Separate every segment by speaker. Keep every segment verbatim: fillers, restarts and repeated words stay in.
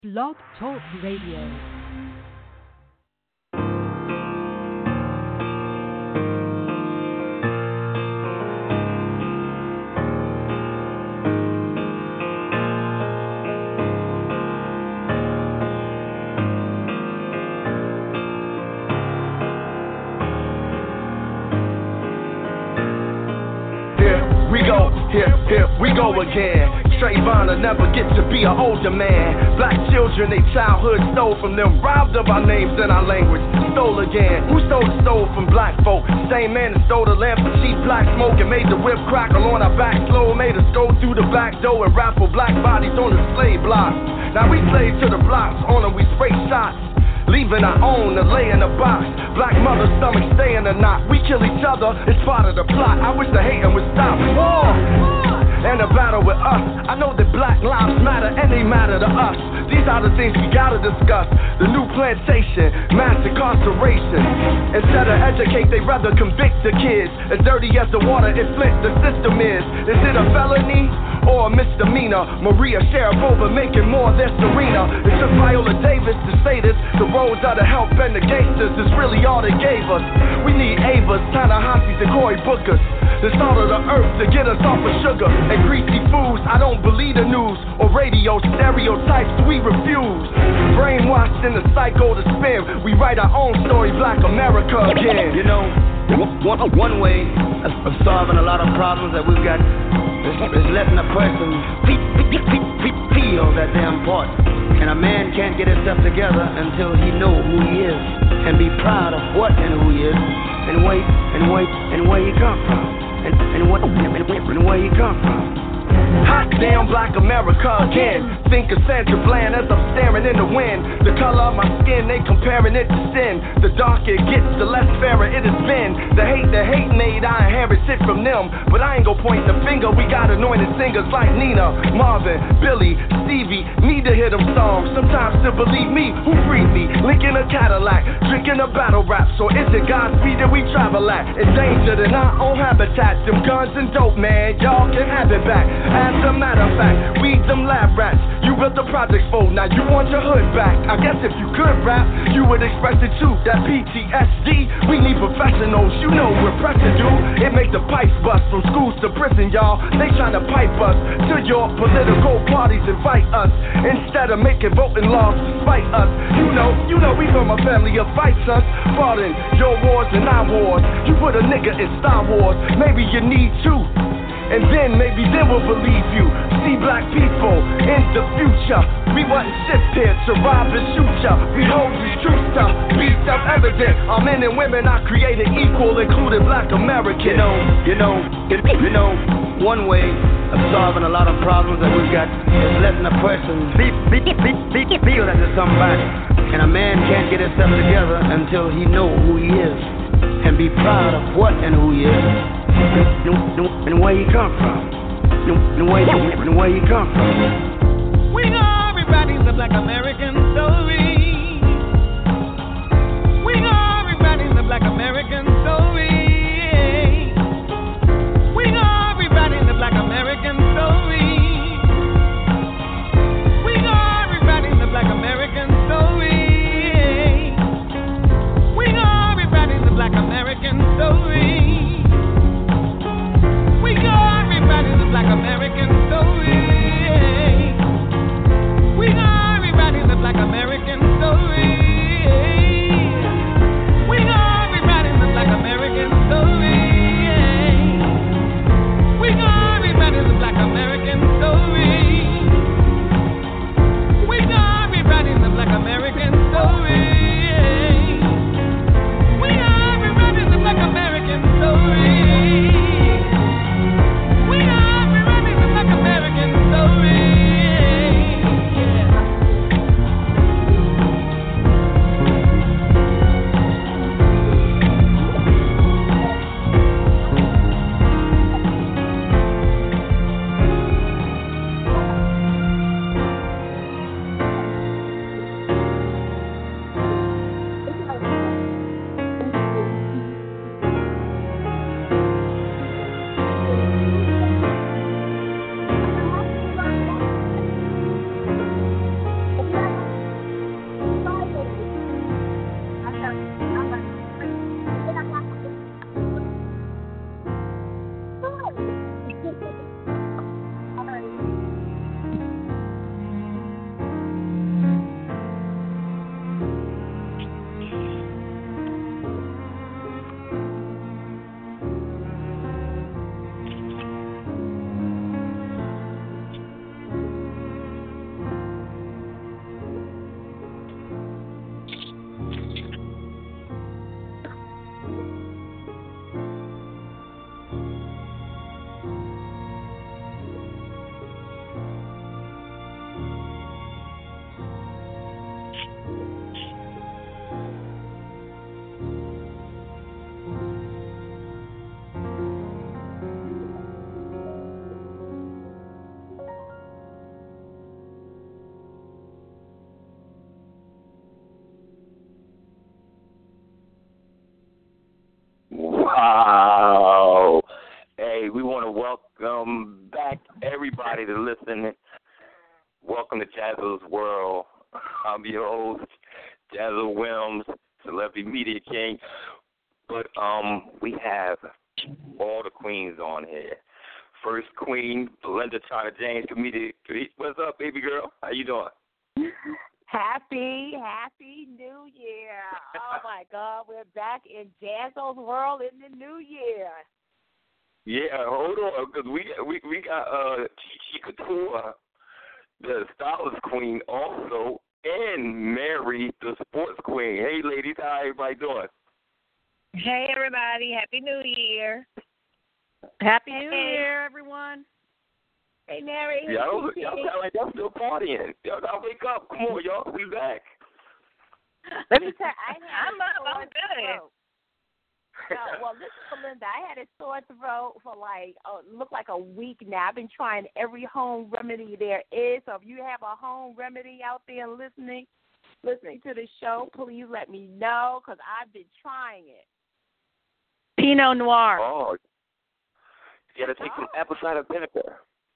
Speaker 1: Blog Talk Radio.
Speaker 2: Here, here we go again. Trayvon will never get to be an older man. Black children, they childhood stole from them. Robbed of our names and our language. Stole again. Who stole the stole from black folk? Same man that stole the lamp for cheap black smoke and made the whip crackle on our back slow. Made us go through the back door and raffle black bodies on the slave block. Now we slave to the blocks, on them we spray shots. Leaving our own to lay in a box. Black mother's stomach stay in a knot. We kill each other, it's part of the plot. I wish the hating would stop. War! And a battle with us. I know that black lives matter and they matter to us. These are the things we gotta discuss. The new plantation, mass incarceration. Instead of educate, they rather convict the kids. As dirty as the water in Flint the system is. Is it a felony or a misdemeanor? Maria Sharapova making more than Serena. It took Viola Davis to say this. The roads of the help and the gangsters is really all they gave us. We need Avas, Ta-Nehisi's and Cory Bookers. The salt of the earth to get us off of sugar and greasy foods. I don't believe the news or radio stereotypes we refuse. Brainwashed in the cycle to spin. We write our own story, Black America again.
Speaker 3: You know, one, one way of solving a lot of problems that we've got is, is letting a person feel that they're important. And a man can't get himself together until he know who he is and be proud of what and who he is and wait and wait and where he come from. And, and, what, and, and where you come from.
Speaker 2: Hot damn Black America again. Think of Sandra Bland as I'm staring in the wind. The color of my skin, they comparing it to sin. The darker it gets, the less fairer it has been. The hate, the hate made, I inherited from them. But I ain't gon' point the finger, we got anointed singers like Nina, Marvin, Billy, Stevie. Need to hear them songs, sometimes to believe me. Who freed me? Linking a Cadillac, drinking a battle rap. So is it Godspeed that we travel at? Endangered in our own habitat. Them guns and dope, man, y'all can have it back. As a matter of fact, we them lab rats. You built the project for, now you want your hood back. I guess if you could rap, you would express it too. That P T S D, we need professionals. You know we're pressing, dude. It make the pipes bust from schools to prison, y'all. They tryna pipe us to your political parties, invite us instead of making voting laws to spite us. You know, you know we from a family of fight sons. Fought in your wars and our wars. You put a nigga in Star Wars, maybe you need two. And then, maybe then we'll believe you. See black people in the future. We wasn't shipped here to rob and shoot ya. We hold these truths to be self-evident. Our men and women are created equal, including Black Americans.
Speaker 3: You know, you know, you know, one way of solving a lot of problems that we've got is letting a person be, be, be, be, feel that there's somebody. And a man can't get himself together until he know who he is and be proud of what and who he is. And where you come from. And where, and where you come from.
Speaker 4: We know everybody's a Black American story. We know everybody's a Black American story. We know everybody's a Black American story. We know everybody's a Black American story. We know everybody's a Black American story. Everybody's a Black American story. We know
Speaker 5: Wow. Hey, we want to welcome back everybody to listen. Welcome to Jazzle's World. I'm your host, Jazzle Williams, Celebrity Media King. But um, we have all the queens on here. First queen, Belinda Charter James, comedian. What's up, baby girl? How you doing?
Speaker 6: Happy, happy New Year. Oh, my God. We're back in Jazzle's World in the new year.
Speaker 5: Yeah, hold on, because we, we, we got uh, Chi Couture, the stylist queen, also, and Mary, the sports queen. Hey, ladies, how everybody doing?
Speaker 7: Hey, everybody. Happy New Year.
Speaker 1: Happy New Year, everyone.
Speaker 6: Hey, Mary. Hey,
Speaker 5: Y'all,
Speaker 6: T T.
Speaker 5: y'all sound like y'all still partying. Y'all gotta wake up. Come on, y'all. We back.
Speaker 6: Let me tell you, I had
Speaker 7: I'm
Speaker 6: a
Speaker 7: up.
Speaker 6: sore
Speaker 7: I'm good.
Speaker 6: throat. No, well, listen, Belinda, I had a sore throat for like, oh, look like a week now. I've been trying every home remedy there is. So if you have a home remedy out there listening, listening to the show, please let me know because I've been trying it.
Speaker 1: Pinot Noir.
Speaker 5: Oh, you gotta take some apple cider vinegar.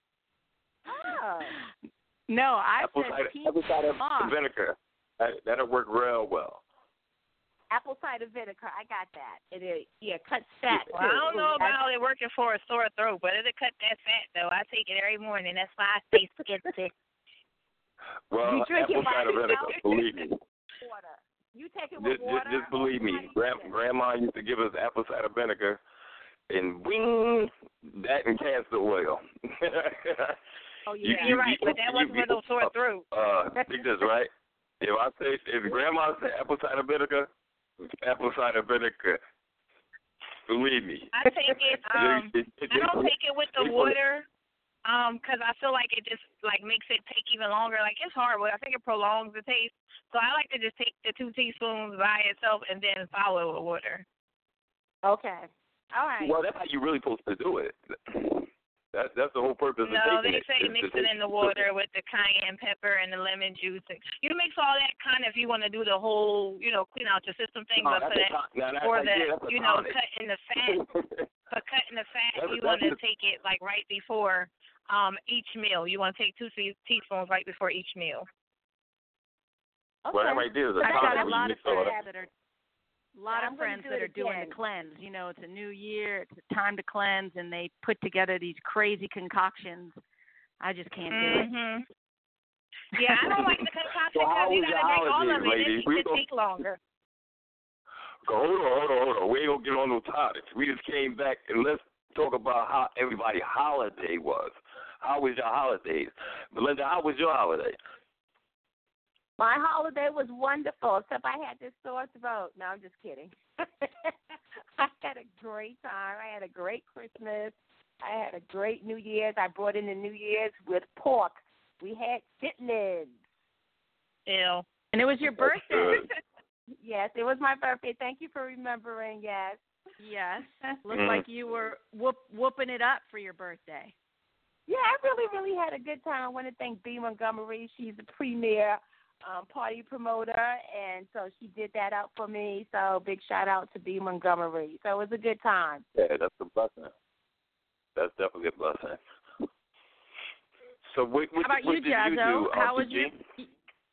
Speaker 6: Oh.
Speaker 1: No, I
Speaker 5: Apple
Speaker 1: said
Speaker 5: cider,
Speaker 1: Pinot
Speaker 5: apple cider
Speaker 1: Noir.
Speaker 5: vinegar. That, that'll work real well.
Speaker 6: Apple cider vinegar, I got that. It is, yeah, cuts fat.
Speaker 7: Well, I don't
Speaker 6: too.
Speaker 7: know about it working for a sore throat, but it'll cut that fat, though. I take it every morning. That's why I stay skitsy.
Speaker 5: Well,
Speaker 6: You drink it
Speaker 5: apple
Speaker 6: by
Speaker 5: cider
Speaker 6: yourself?
Speaker 5: vinegar, believe me.
Speaker 6: Water. You take it
Speaker 5: Just,
Speaker 6: with
Speaker 5: just,
Speaker 6: water.
Speaker 5: just believe me.
Speaker 6: or
Speaker 5: Grand, grandma used to give us apple cider vinegar, and wing, that and castor oil.
Speaker 6: Oh,
Speaker 5: You-
Speaker 6: yeah.
Speaker 7: You're right,
Speaker 5: you-
Speaker 7: but that wasn't
Speaker 5: you-
Speaker 7: for no sore throat.
Speaker 5: Uh, think this, right? If I say, if grandma said apple cider vinegar, apple cider vinegar, believe me.
Speaker 7: I take it. Um,
Speaker 5: It- it-
Speaker 7: I don't take it with the
Speaker 5: it-
Speaker 7: water, um, because I feel like it just like makes it take even longer. Like it's hard, but I think it prolongs the taste. So I like to just take the two teaspoons by itself and then follow it with water.
Speaker 6: Okay. All right.
Speaker 5: Well, that's how you're really supposed to do it. That, that's the whole purpose
Speaker 7: No,
Speaker 5: of taking
Speaker 7: they
Speaker 5: it.
Speaker 7: say
Speaker 5: is
Speaker 7: mix
Speaker 5: to
Speaker 7: it in the water with the cayenne pepper and the lemon juice. You mix all that kind of if you want to do the whole, you know, clean out your system thing,
Speaker 5: No,
Speaker 7: but
Speaker 5: that's
Speaker 7: for
Speaker 5: a
Speaker 7: that,
Speaker 5: ton- now, that's
Speaker 7: for
Speaker 5: like,
Speaker 7: the,
Speaker 5: yeah, that's a
Speaker 7: you know,
Speaker 5: tonic.
Speaker 7: cutting the fat, for cutting the fat,
Speaker 5: That's-
Speaker 7: you
Speaker 5: that's
Speaker 7: want to
Speaker 5: a-
Speaker 7: take it like right before um each meal. You want to take two te- teaspoons right before each meal.
Speaker 6: Okay.
Speaker 5: Well, that right there is a
Speaker 1: I've got
Speaker 5: tonic
Speaker 1: a
Speaker 5: when
Speaker 1: lot
Speaker 5: you
Speaker 1: of
Speaker 5: mix all
Speaker 1: friends
Speaker 5: that.
Speaker 1: that are a lot
Speaker 6: Yeah,
Speaker 1: of
Speaker 6: I'm gonna
Speaker 1: friends
Speaker 6: do
Speaker 1: that
Speaker 6: it
Speaker 1: are doing the
Speaker 6: again.
Speaker 1: cleanse. You know, it's a new year, it's a time to cleanse, and they put together these crazy concoctions. I just can't do it.
Speaker 7: Mhm. Yeah, I don't like the concoction
Speaker 5: So how
Speaker 7: because you
Speaker 5: was
Speaker 7: got
Speaker 5: your
Speaker 7: to drink all
Speaker 5: holiday,
Speaker 7: of it.
Speaker 5: ladies?
Speaker 7: It
Speaker 5: We
Speaker 7: should
Speaker 5: gon-
Speaker 7: take longer.
Speaker 5: Hold on, hold on, hold on. We ain't gonna get on no topics. We just came back and let's talk about how everybody's holiday was. How was your holidays? Belinda, how was your holiday?
Speaker 6: My holiday was wonderful, except I had this sore throat. No, I'm just kidding. I had a great time. I had a great Christmas. I had a great New Year's. I brought in the New Year's with pork. We had chitlins.
Speaker 7: Ew.
Speaker 1: And it was your birthday.
Speaker 5: Good.
Speaker 6: Yes, it was my birthday. Thank you for remembering, yes.
Speaker 1: Yes. Looked
Speaker 5: Mm.
Speaker 1: like you were whoop, whooping it up for your birthday.
Speaker 6: Yeah, I really, really had a good time. I want to thank B. Montgomery. She's the premier um, party promoter, and so she did that out for me. So big shout out to B. Montgomery. So it was a good time.
Speaker 5: Yeah, that's a blessing. That's definitely a blessing. So what, what,
Speaker 1: How about
Speaker 5: what
Speaker 1: you,
Speaker 5: did you
Speaker 1: Jazzo?
Speaker 5: do?
Speaker 1: How
Speaker 5: um,
Speaker 1: was your?
Speaker 5: Gigi?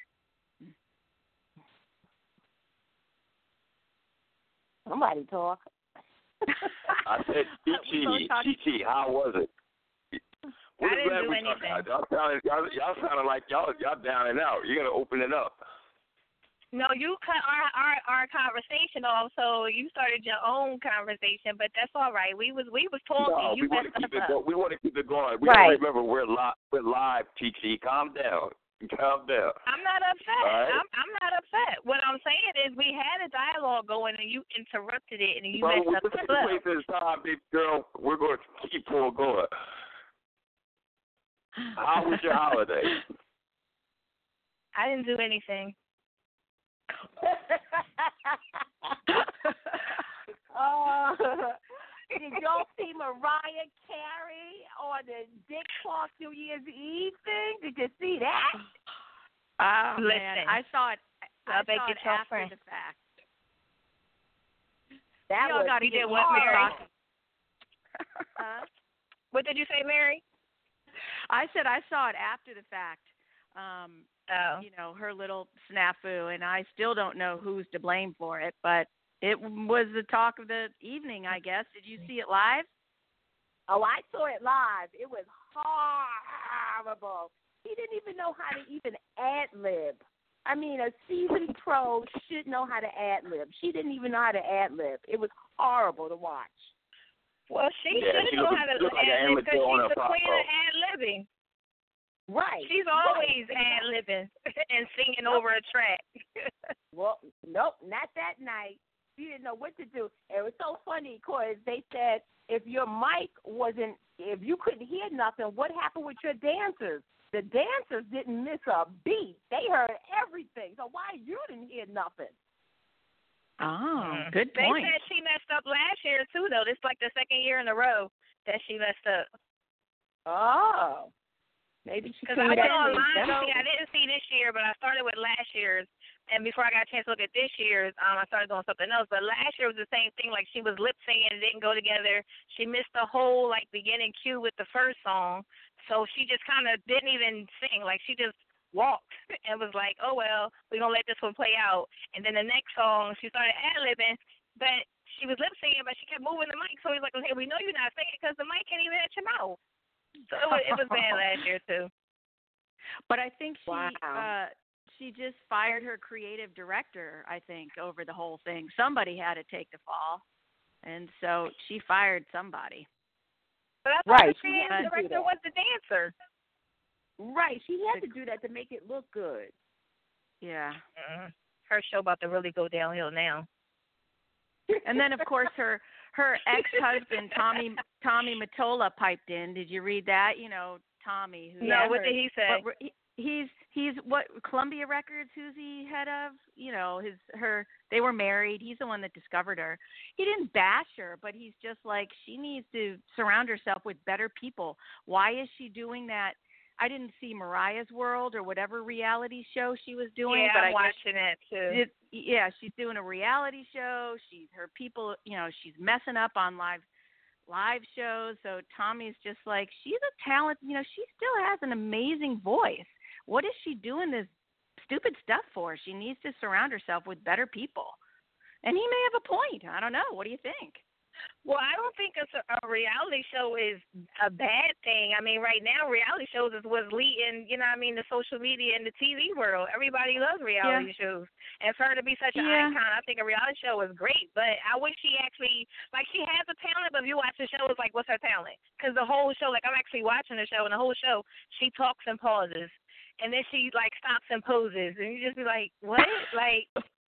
Speaker 6: Somebody talk.
Speaker 5: I said,
Speaker 1: We
Speaker 5: Chi
Speaker 1: both talked-
Speaker 5: Chi, how was it? What
Speaker 7: I
Speaker 5: is
Speaker 7: didn't
Speaker 5: that
Speaker 7: do
Speaker 5: we talking
Speaker 7: anything.
Speaker 5: about? Y'all sounded, y'all, y'all sounded like y'all, y'all down and out. You're gonna open it up.
Speaker 7: No, you cut our, our our conversation off, so you started your own conversation. But that's all right. We was we was talking.
Speaker 5: No,
Speaker 7: you
Speaker 5: we want to
Speaker 7: messed
Speaker 5: keep
Speaker 7: us
Speaker 5: it.
Speaker 7: up.
Speaker 5: Go, we want to keep it going. We
Speaker 6: Right.
Speaker 5: gotta remember we're live. We're live, Chi Chi. Calm down. Calm down.
Speaker 7: I'm not upset.
Speaker 5: All right.
Speaker 7: I'm I'm not upset. What I'm saying is we had a dialogue going and you interrupted it and you
Speaker 5: Bro,
Speaker 7: messed up
Speaker 5: this
Speaker 7: the
Speaker 5: is
Speaker 7: flow.
Speaker 5: waste this time, big girl. We're going to keep on going. How was your holiday?
Speaker 7: I didn't do anything.
Speaker 6: Oh, did y'all see Mariah Carey on the Dick Clark New Year's Eve thing? Did you see that?
Speaker 1: Oh,
Speaker 7: Listen,
Speaker 1: man. I saw it, I
Speaker 7: I'll make
Speaker 1: saw
Speaker 7: it
Speaker 1: it
Speaker 7: your
Speaker 1: after
Speaker 7: friend.
Speaker 1: the fact.
Speaker 6: That
Speaker 1: Y'all
Speaker 6: was
Speaker 1: got to
Speaker 7: you
Speaker 1: get
Speaker 7: did what,
Speaker 1: used to
Speaker 7: Mary?
Speaker 1: talking.
Speaker 6: huh?
Speaker 7: What did you say, Mary?
Speaker 1: I said I saw it after the fact. Um,
Speaker 7: Oh.
Speaker 1: you know, her little snafu, and I still don't know who's to blame for it, but it was the talk of the evening, I guess. Did you see it live?
Speaker 6: Oh, I saw it live. It was horrible. He didn't even know how to even ad-lib. I mean, a seasoned pro should know how to ad-lib. She didn't even know how to ad-lib. It was horrible to watch.
Speaker 7: Well, she
Speaker 5: Yeah,
Speaker 7: should
Speaker 5: she
Speaker 7: know
Speaker 5: looked-
Speaker 7: how to
Speaker 5: looked like an
Speaker 7: ad-lib because
Speaker 5: amateur on
Speaker 7: she's
Speaker 5: her
Speaker 7: the
Speaker 5: pop
Speaker 7: queen
Speaker 5: pro.
Speaker 7: of ad-libbing.
Speaker 6: Right.
Speaker 7: She's always
Speaker 6: right.
Speaker 7: ad-libbing and singing over a track.
Speaker 6: Well, nope, not that night. She didn't know what to do. It was so funny because they said if your mic wasn't, if you couldn't hear nothing, what happened with your dancers? The dancers didn't miss a beat. They heard everything. So why you didn't hear nothing?
Speaker 1: Oh, good
Speaker 7: They
Speaker 1: point.
Speaker 7: said she messed up last year, too, though. This is like the second year in a row that she messed up.
Speaker 6: Oh. Maybe she
Speaker 7: Because
Speaker 6: couldn't
Speaker 7: I went
Speaker 6: get
Speaker 7: online
Speaker 6: it.
Speaker 7: to see. I didn't see this year, but I started with last year's. And before I got a chance to look at this year's, um, I started doing something else. But last year was the same thing. Like, she was lip singing, it didn't go together. She missed the whole, like, beginning cue with the first song. So she just kind of didn't even sing. Like, she just walked and was like, oh, well, we're going to let this one play out. And then the next song, she started ad-libbing, but she was lip singing, but she kept moving the mic. So he's like, okay, we know you're not singing because the mic can't even hit your mouth. So it was, it was bad last year, too.
Speaker 1: But I think she
Speaker 6: Wow.
Speaker 1: uh, she just fired her creative director, I think, over the whole thing. Somebody had to take the fall, and so she fired somebody.
Speaker 7: But I thought
Speaker 6: Right,
Speaker 7: the
Speaker 6: she had
Speaker 7: creative
Speaker 6: to do
Speaker 7: director
Speaker 6: that.
Speaker 7: was the dancer.
Speaker 6: Right. She had to do that to make it look good.
Speaker 1: Yeah.
Speaker 7: Uh, her show about to really go downhill now.
Speaker 1: And then, of course, her her ex-husband, Tommy Tommy Mottola, piped in. Did you read that? You know, Tommy. Who
Speaker 7: No, what did he say?
Speaker 1: What, he, he's he's what Columbia Records? Who's he head of? You know, his her. They were married. He's the one that discovered her. He didn't bash her, but he's just like, she needs to surround herself with better people. Why is she doing that? I didn't see Mariah's World or whatever reality show she was doing,
Speaker 7: yeah,
Speaker 1: but
Speaker 7: I'm
Speaker 1: I
Speaker 7: watching
Speaker 1: guess
Speaker 7: it too.
Speaker 1: it, yeah, she's doing a reality show. She's her people, you know, she's messing up on live live shows. So Tommy's just like, she's a talent, you know, she still has an amazing voice. What is she doing this stupid stuff for? She needs to surround herself with better people. And he may have a point. I don't know. What do you think?
Speaker 7: Well, I don't think it's a, a reality show is a bad thing. I mean, right now, reality shows is what's leading, you know what I mean, the social media and the T V world. Everybody loves reality
Speaker 1: Yeah.
Speaker 7: shows. And for her to be such an
Speaker 1: Yeah.
Speaker 7: icon, I think a reality show is great. But I wish she actually, like, she has a talent, but if you watch the show, it's like, what's her talent? Because the whole show, like, I'm actually watching the show, and the whole show, she talks and pauses. And then she, like, stops and poses. And you just be like, what? Like...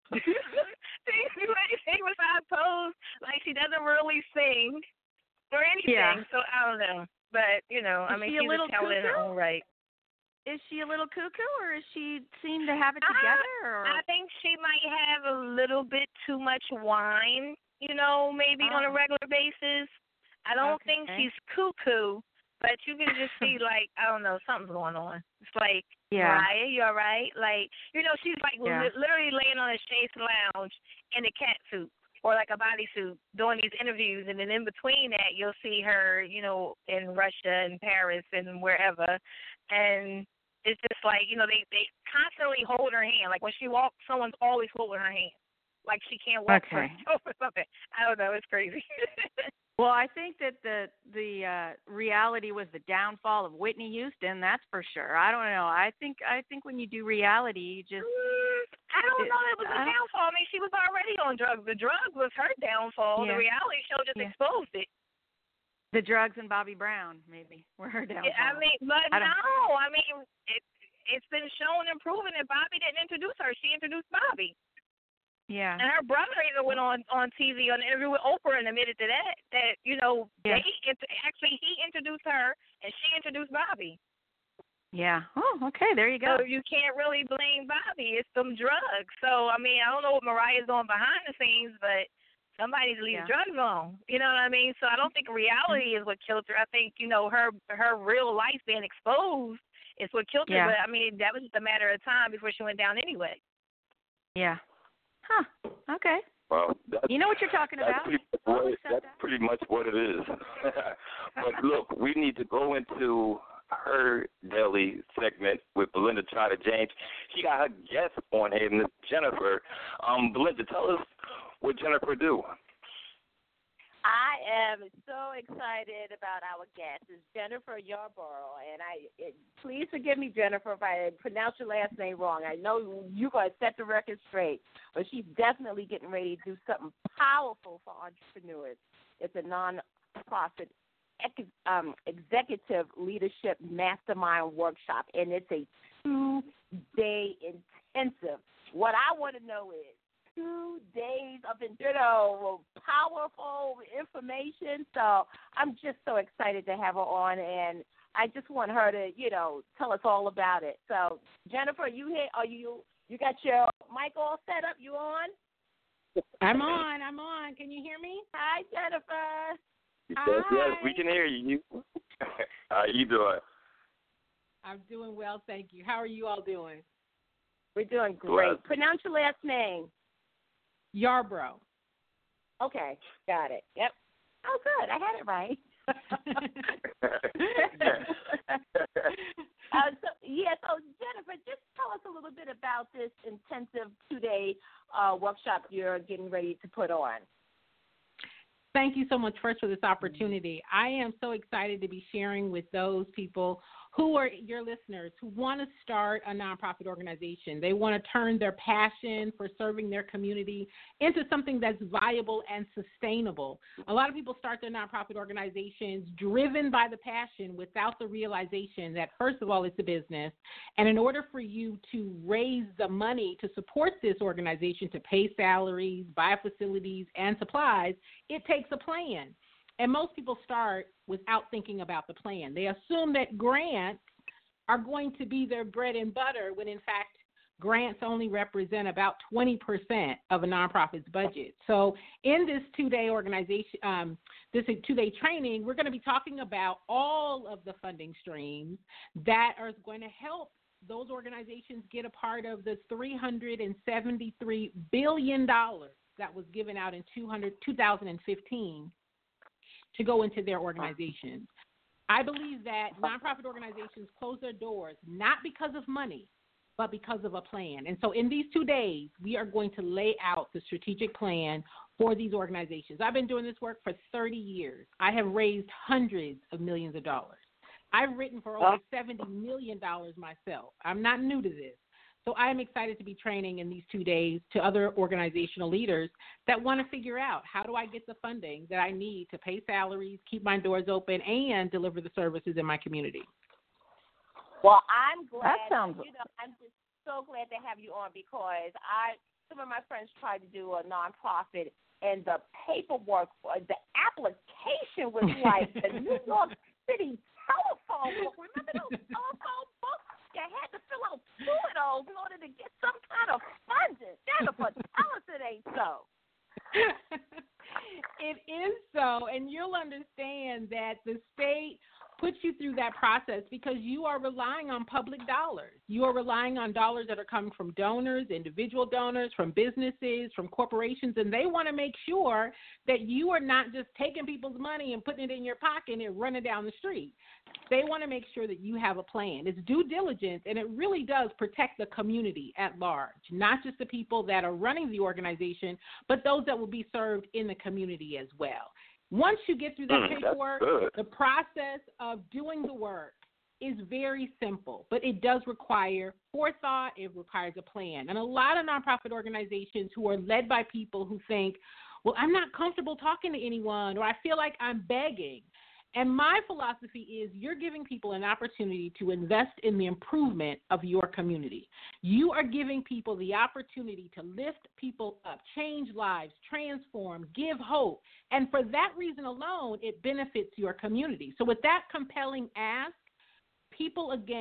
Speaker 7: She was on pose, like she doesn't really sing or anything.
Speaker 1: Yeah.
Speaker 7: So I don't know, but you know, I
Speaker 1: Is
Speaker 7: mean,
Speaker 1: she a
Speaker 7: she's
Speaker 1: little
Speaker 7: a talent in her
Speaker 1: cuckoo?
Speaker 7: own right.
Speaker 1: Is she a little cuckoo, or is she seem to have it together? Or
Speaker 7: I think she might have a little bit too much wine, you know, maybe on a
Speaker 1: Oh.
Speaker 7: regular basis. I don't
Speaker 1: Okay.
Speaker 7: think she's cuckoo, but you can just see, like, I don't know, something's going on. It's like,
Speaker 1: Yeah.
Speaker 7: Mariah, you all right? Like, you know, she's like
Speaker 1: Yeah.
Speaker 7: li- literally laying on a chaise lounge in a cat suit or like a bodysuit doing these interviews, and then in between that, you'll see her, you know, in Russia and Paris and wherever, and it's just like, you know, they they constantly hold her hand. Like when she walks, someone's always holding her hand, like she can't walk
Speaker 1: Okay.
Speaker 7: herself or something. I don't know, it's crazy.
Speaker 1: Well, I think that the the uh, reality was the downfall of Whitney Houston. That's for sure. I don't know. I think I think when you do reality, you just
Speaker 7: Mm, I don't
Speaker 1: It-
Speaker 7: know. It was a
Speaker 1: I don't-
Speaker 7: downfall. I mean, she was already on drugs. The drugs was her downfall.
Speaker 1: Yeah.
Speaker 7: The reality show just
Speaker 1: Yeah.
Speaker 7: exposed it.
Speaker 1: the drugs and Bobby Brown maybe were her downfall.
Speaker 7: Yeah, I mean, but
Speaker 1: I don't-
Speaker 7: no. I mean, it it's been shown and proven that Bobby didn't introduce her. She introduced Bobby.
Speaker 1: yeah.
Speaker 7: And her brother even went on on T V on an interview with Oprah and admitted to that. That you know,
Speaker 1: Yeah.
Speaker 7: they int- actually he introduced her and she introduced Bobby.
Speaker 1: Yeah. Oh, okay. There you go.
Speaker 7: So you can't really blame Bobby. It's some drugs. So, I mean, I don't know what Mariah's doing behind the scenes, but somebody's leaving
Speaker 1: Yeah.
Speaker 7: drugs on. You know what I mean? So I don't think reality is what killed her. I think, you know, her her real life being exposed is what killed her.
Speaker 1: Yeah.
Speaker 7: But, I mean, that was just a matter of time before she went down anyway.
Speaker 1: Yeah. Huh. Okay.
Speaker 5: Well, that's,
Speaker 1: you know what you're talking
Speaker 5: that's
Speaker 1: about.
Speaker 5: Pretty,
Speaker 1: I'll
Speaker 5: what,
Speaker 1: accept
Speaker 5: that's
Speaker 1: that.
Speaker 5: pretty much what it is. But look, we need to go into her daily segment with Belinda Trotter James. She got her guest on here, Miss Jennifer. Um, Belinda, tell us what Jennifer do.
Speaker 6: I am so excited about our guest. It's Jennifer Yarborough, and I it, please forgive me, Jennifer, if I pronounce your last name wrong. I know you're going to set the record straight, but she's definitely getting ready to do something powerful for entrepreneurs. It's a non-profit ex, um, executive leadership mastermind workshop, and it's a two-day intensive. What I want to know is, two days of, you know, powerful information. So I'm just so excited to have her on, and I just want her to, you know, tell us all about it. So, Jennifer, you here? Are you, you got your mic all set up? You on?
Speaker 8: I'm on. I'm on. Can you hear me?
Speaker 6: Hi, Jennifer.
Speaker 5: Yes,
Speaker 8: Hi.
Speaker 5: yes, we can hear you. How you doing?
Speaker 8: I'm doing well, thank you. How are you all doing?
Speaker 6: We're doing great.
Speaker 5: Glad.
Speaker 6: Pronounce your last name.
Speaker 8: Yarborough.
Speaker 6: Okay, got it. Yep. Oh, good. I had it right. uh, so, yeah, so Jennifer, just tell us a little bit about this intensive two-day uh, workshop you're getting ready to put on.
Speaker 8: Thank you so much first for this opportunity. I am so excited to be sharing with those people who are your listeners who want to start a nonprofit organization. They want to turn their passion for serving their community into something that's viable and sustainable. A lot of people start their nonprofit organizations driven by the passion without the realization that, first of all, it's a business. And in order for you to raise the money to support this organization, to pay salaries, buy facilities, and supplies, it takes a plan. And most people start without thinking about the plan. They assume that grants are going to be their bread and butter when, in fact, grants only represent about twenty percent of a nonprofit's budget. So in this two-day organization, um, this two-day training, we're going to be talking about all of the funding streams that are going to help those organizations get a part of the three hundred seventy-three billion dollars that was given out in two thousand fifteen to go into their organizations. I believe that nonprofit organizations close their doors not because of money, but because of a plan. And so in these two days, we are going to lay out the strategic plan for these organizations. I've been doing this work for thirty years. I have raised hundreds of millions of dollars. I've written for over seventy million dollars myself. I'm not new to this. So I'm excited to be training in these two days to other organizational leaders that want to figure out, how do I get the funding that I need to pay salaries, keep my doors open, and deliver the services in my community?
Speaker 6: Well, I'm glad.
Speaker 1: That sounds...
Speaker 6: You know, I'm just so glad to have you on, because I, some of my friends tried to do a nonprofit, and the paperwork, the application was like the New York City telephone book. Remember those telephone books? You had to fill out two of those in order to get some kind of funding. Jennifer, tell us it ain't so.
Speaker 8: It is so, and you'll understand that the state puts you through that process because you are relying on public dollars. You are relying on dollars that are coming from donors, individual donors, from businesses, from corporations, and they want to make sure that you are not just taking people's money and putting it in your pocket and running down the street. They want to make sure that you have a plan. It's due diligence, and it really does protect the community at large, not just the people that are running the organization, but those that will be served in the community as well. Once you get through that
Speaker 5: Mm,
Speaker 8: paperwork, the process of doing the work is very simple, but it does require forethought. It requires a plan. And a lot of nonprofit organizations who are led by people who think, well, I'm not comfortable talking to anyone, or I feel like I'm begging. And my philosophy is you're giving people an opportunity to invest in the improvement of your community. You are giving people the opportunity to lift people up, change lives, transform, give hope. And for that reason alone, it benefits your community. So with that compelling ask, people, again,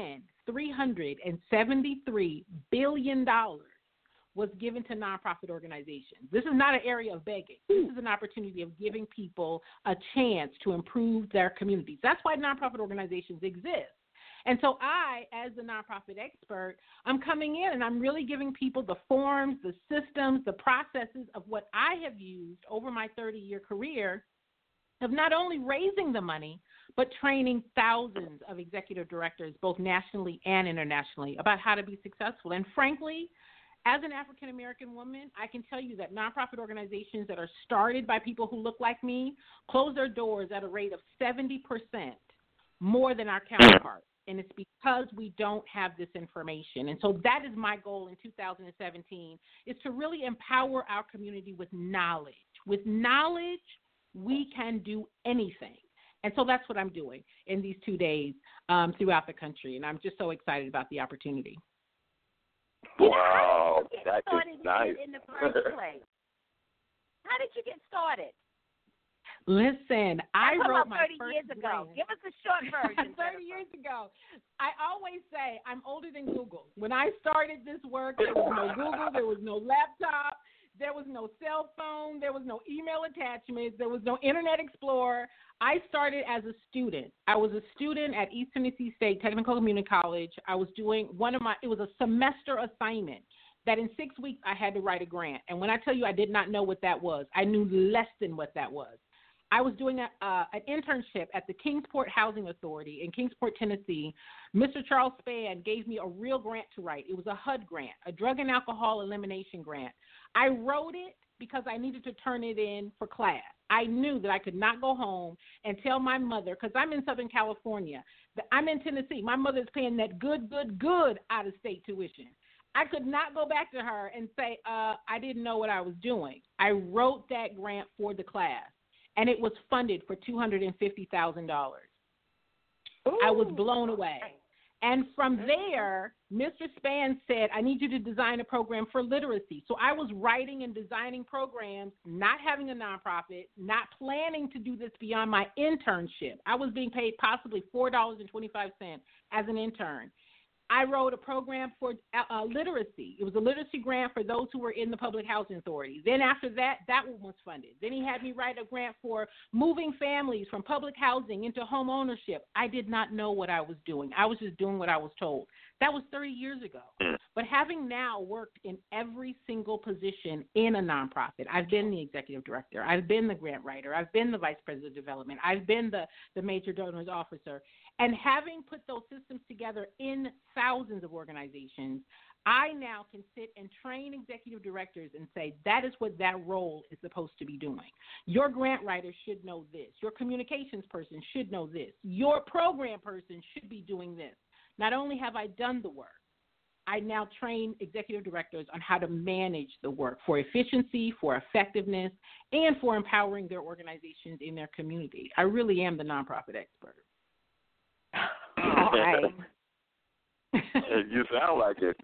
Speaker 8: three hundred seventy-three billion dollars was given to nonprofit organizations. This is not an area of begging. This is an opportunity of giving people a chance to improve their communities. That's why nonprofit organizations exist. And so I, as a nonprofit expert, I'm coming in and I'm really giving people the forms, the systems, the processes of what I have used over my thirty-year career of not only raising the money, but training thousands of executive directors, both nationally and internationally, about how to be successful. And frankly, as an African-American woman, I can tell you that nonprofit organizations that are started by people who look like me close their doors at a rate of seventy percent more than our counterparts. And it's because we don't have this information. And so that is my goal in two thousand seventeen, is to really empower our community with knowledge. With knowledge, we can do anything. And so that's what I'm doing in these two days um, throughout the country. And I'm just so excited about the opportunity.
Speaker 5: Wow, that is nice.
Speaker 6: In the first place? How did you get started?
Speaker 8: Listen, I
Speaker 6: I'm
Speaker 8: wrote
Speaker 6: about
Speaker 8: my
Speaker 6: thirty
Speaker 8: first
Speaker 6: years ago.
Speaker 8: grant.
Speaker 6: Give us a short version.
Speaker 8: thirty years ago. I always say I'm older than Google. When I started this work, there was no Google, there was no laptop, there was no cell phone, there was no email attachments, there was no Internet Explorer. I started as a student. I was a student at East Tennessee State Technical Community College. I was doing one of my, it was a semester assignment that in six weeks I had to write a grant. And when I tell you I did not know what that was, I knew less than what that was. I was doing a, uh, an internship at the Kingsport Housing Authority in Kingsport, Tennessee. Mister Charles Spann gave me a real grant to write. It was a H U D grant, a drug and alcohol elimination grant. I wrote it because I needed to turn it in for class. I knew that I could not go home and tell my mother, because I'm in Southern California, that I'm in Tennessee. My mother's paying that good, good, good out-of-state tuition. I could not go back to her and say, uh, I didn't know what I was doing. I wrote that grant for the class, and it was funded for two hundred fifty thousand dollars. I was blown away. And from there, Mister Spann said, I need you to design a program for literacy. So I was writing and designing programs, not having a nonprofit, not planning to do this beyond my internship. I was being paid possibly four dollars and twenty-five cents as an intern. I wrote a program for uh, literacy. It was a literacy grant for those who were in the public housing authority. Then after that, that one was funded. Then he had me write a grant for moving families from public housing into home ownership. I did not know what I was doing. I was just doing what I was told. That was thirty years ago. But having now worked in every single position in a nonprofit, I've been the executive director, I've been the grant writer, I've been the vice president of development, I've been the, the major donors officer. And having put those systems together in thousands of organizations, I now can sit and train executive directors and say, that is what that role is supposed to be doing. Your grant writer should know this. Your communications person should know this. Your program person should be doing this. Not only have I done the work, I now train executive directors on how to manage the work for efficiency, for effectiveness, and for empowering their organizations in their community. I really am the nonprofit expert.
Speaker 5: All right. You sound like it.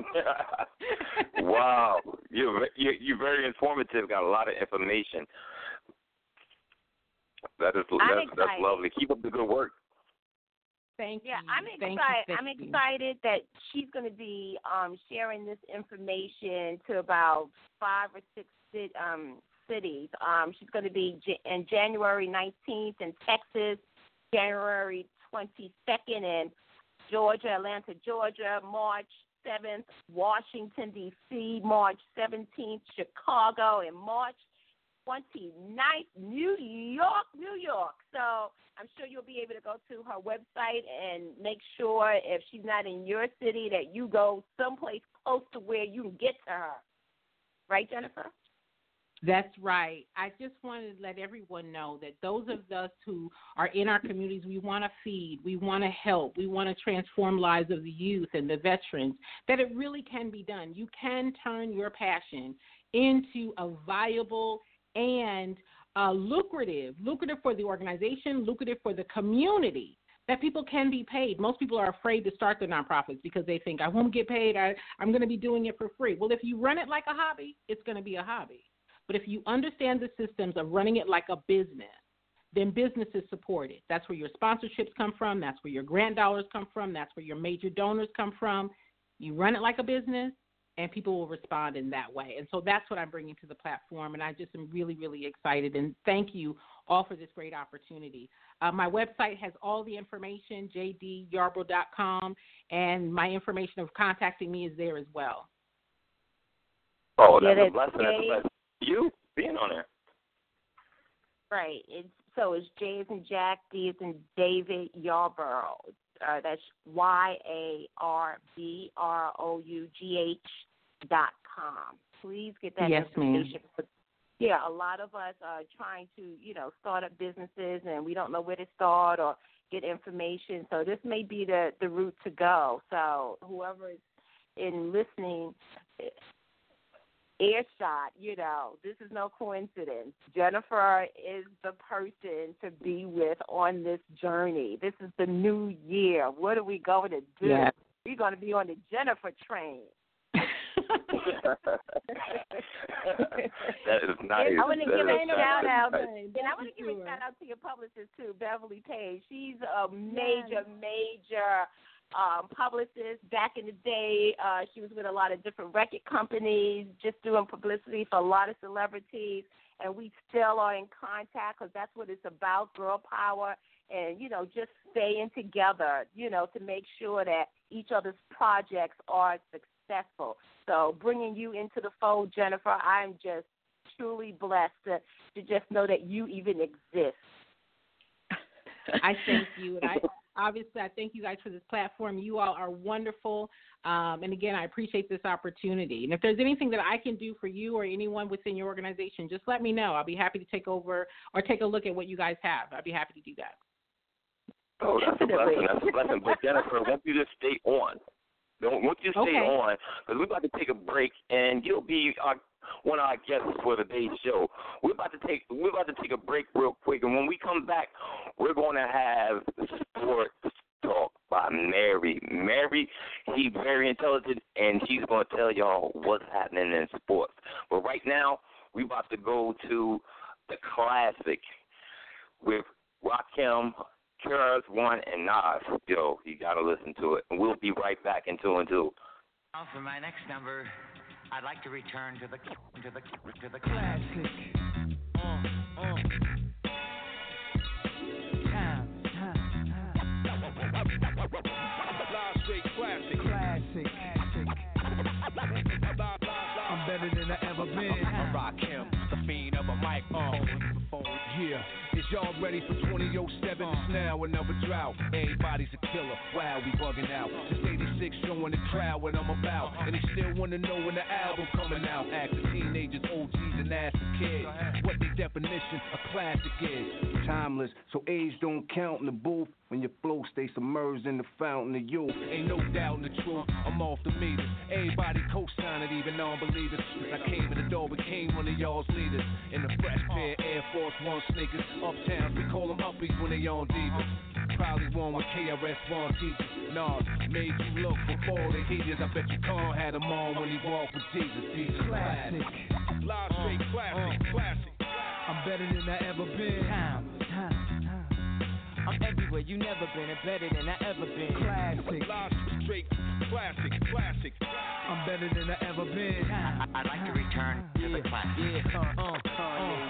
Speaker 5: Wow. You're, you're, you're very informative, got a lot of information. That is that's, that's lovely. Keep up the good work.
Speaker 8: Thank
Speaker 6: yeah,
Speaker 8: you.
Speaker 6: I'm
Speaker 8: Thank
Speaker 6: excited.
Speaker 8: you.
Speaker 6: I'm excited that she's going to be um, sharing this information to about five or six um, cities. Um, she's going to be in January nineteenth in Texas, January twenty-second in Georgia, Atlanta, Georgia, March seventh, Washington, D C, March seventeenth, Chicago, and March twenty-ninth, New York, New York. So I'm sure you'll be able to go to her website and make sure if she's not in your city that you go someplace close to where you can get to her. Right, Jennifer?
Speaker 8: That's right. I just wanted to let everyone know that those of us who are in our communities, we want to feed, we want to help, we want to transform lives of the youth and the veterans, that it really can be done. You can turn your passion into a viable and uh, lucrative, lucrative for the organization, lucrative for the community, that people can be paid. Most people are afraid to start their nonprofits because they think, I won't get paid, I, I'm going to be doing it for free. Well, if you run it like a hobby, it's going to be a hobby. But if you understand the systems of running it like a business, then business is supported. That's where your sponsorships come from. That's where your grant dollars come from. That's where your major donors come from. You run it like a business, and people will respond in that way. And so that's what I'm bringing to the platform, and I just am really, really excited. And thank you all for this great opportunity. Uh, my website has all the information, j d yarbrough dot com, and my information of contacting me is there as well.
Speaker 5: Oh, that's
Speaker 6: yeah,
Speaker 5: a blessing. That's a blessing. You being on there.
Speaker 6: Right. It's, so it's J as in Jack, D as in David, Yarbrough. Uh, that's Y A R B R O U G H dot com. Please get that
Speaker 8: yes,
Speaker 6: information.
Speaker 8: Ma'am.
Speaker 6: Yeah, a lot of us are trying to, you know, start up businesses, and we don't know where to start or get information. So this may be the, the route to go. So whoever is in listening earshot, you know, this is no coincidence. Jennifer is the person to be with on this journey. This is the new year. What are we going to do?
Speaker 8: Yeah.
Speaker 6: We're going to be on the Jennifer train.
Speaker 5: That is nice.
Speaker 6: I want to give a shout out,
Speaker 5: nice.
Speaker 6: and I want to give a shout out to your publicist too, Beverly Page. She's a major, major um, publicist. Back in the day, uh, she was with a lot of different record companies, just doing publicity for a lot of celebrities, and we still are in contact because that's what it's about, girl power, and, you know, just staying together, you know, to make sure that each other's projects are successful. So bringing you into the fold, Jennifer, I'm just truly blessed to, to just know that you even exist.
Speaker 8: I thank you. And I obviously I thank you guys for this platform. You all are wonderful. Um, and again, I appreciate this opportunity. And if there's anything that I can do for you or anyone within your organization, just let me know. I'll be happy to take over or take a look at what you guys have. I'd be happy to do that.
Speaker 5: Oh, that's a blessing. That's a blessing. But Jennifer, won't you just stay on? Don't won't you stay
Speaker 8: okay.
Speaker 5: on? Because we're about to take a break, and you'll be our, one of our guests for today's show. We're about to take we're about to take a break real quick, and when we come back, we're going to have sports talk by Mary. Mary, she's very intelligent, and she's going to tell y'all what's happening in sports. But right now, we're about to go to the classic with Rakim, Keras One, and Nas. Yo, you got to listen to it. And we'll be right back in two and two.
Speaker 9: Now for my next number, I'd like to return to the to the to the classic. Uh, uh. Time, time, time. Live straight classic. Classic. I'm better than I ever been. I rock him, the fiend of a mic. Uh, yeah. Is y'all ready for twenty oh seven? It's now another drought. Everybody's a killer. Wow, we bugging out. Since eighty-six, showing the crowd what I'm about. And they still want to know when the album coming out. Ask the teenagers, O Gs, and ask the kids what the definition of classic is.
Speaker 10: Timeless, so age don't count in the booth. When your flow stays submerged in the fountain of youth.
Speaker 9: Ain't no doubt in the truth, I'm off the meters. Everybody co-sign it, even non-believers. When I came in the door, became one of y'all's leaders. In the fresh pair of Air Force One sneakers. Uptowns, we call them uppies when they on divas. Probably one with K R S One teachers. Nas made you look before the heaters. I bet you Khan had them on when he walked with Jesus. Jesus classic. Live straight classic, uh, classic. I'm better than I ever been. Time, time, time. I'm everywhere you never been and better than I ever been. Classic. Live straight classic, classic. I'm better than I ever been. I, I'd like to return to the classic. Yeah, uh, uh, uh,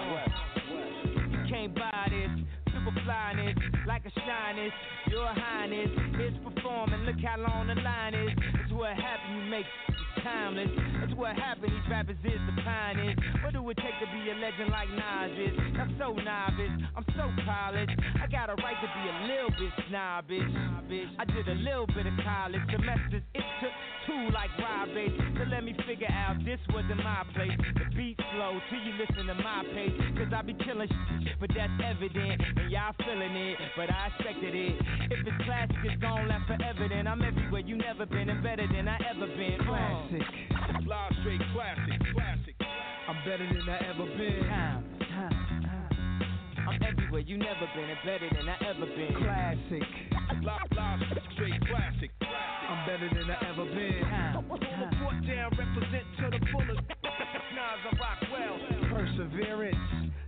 Speaker 9: uh. You can't buy this. Super flyness, like a shyness, your highness. Here's performing, look how long the line is. It's what happened, you make it timeless. That's what happened, these rappers is the pioneers. What do it take to be a legend like Nas is? I'm so novice, I'm so polished. I got a right to be a little bit snobbish. I did a little bit of college semesters, it took two like Rob Bass to let me figure out this wasn't my place. The beat slow till you listen to my pace, cause I be killing shit, but that's evident. And y'all feeling it, but I expected it. If it's classic, it's gon' last forever. Then I'm everywhere you never been and better than I ever been. Classic, live straight classic, classic. I'm better than I ever been. Time, time, time. I'm everywhere you never been and better than I ever been. Classic, live, live straight classic. I'm better than I ever been. Time, time. Foot down, represent to the fullest. Nas, I rock well. Perseverance. See the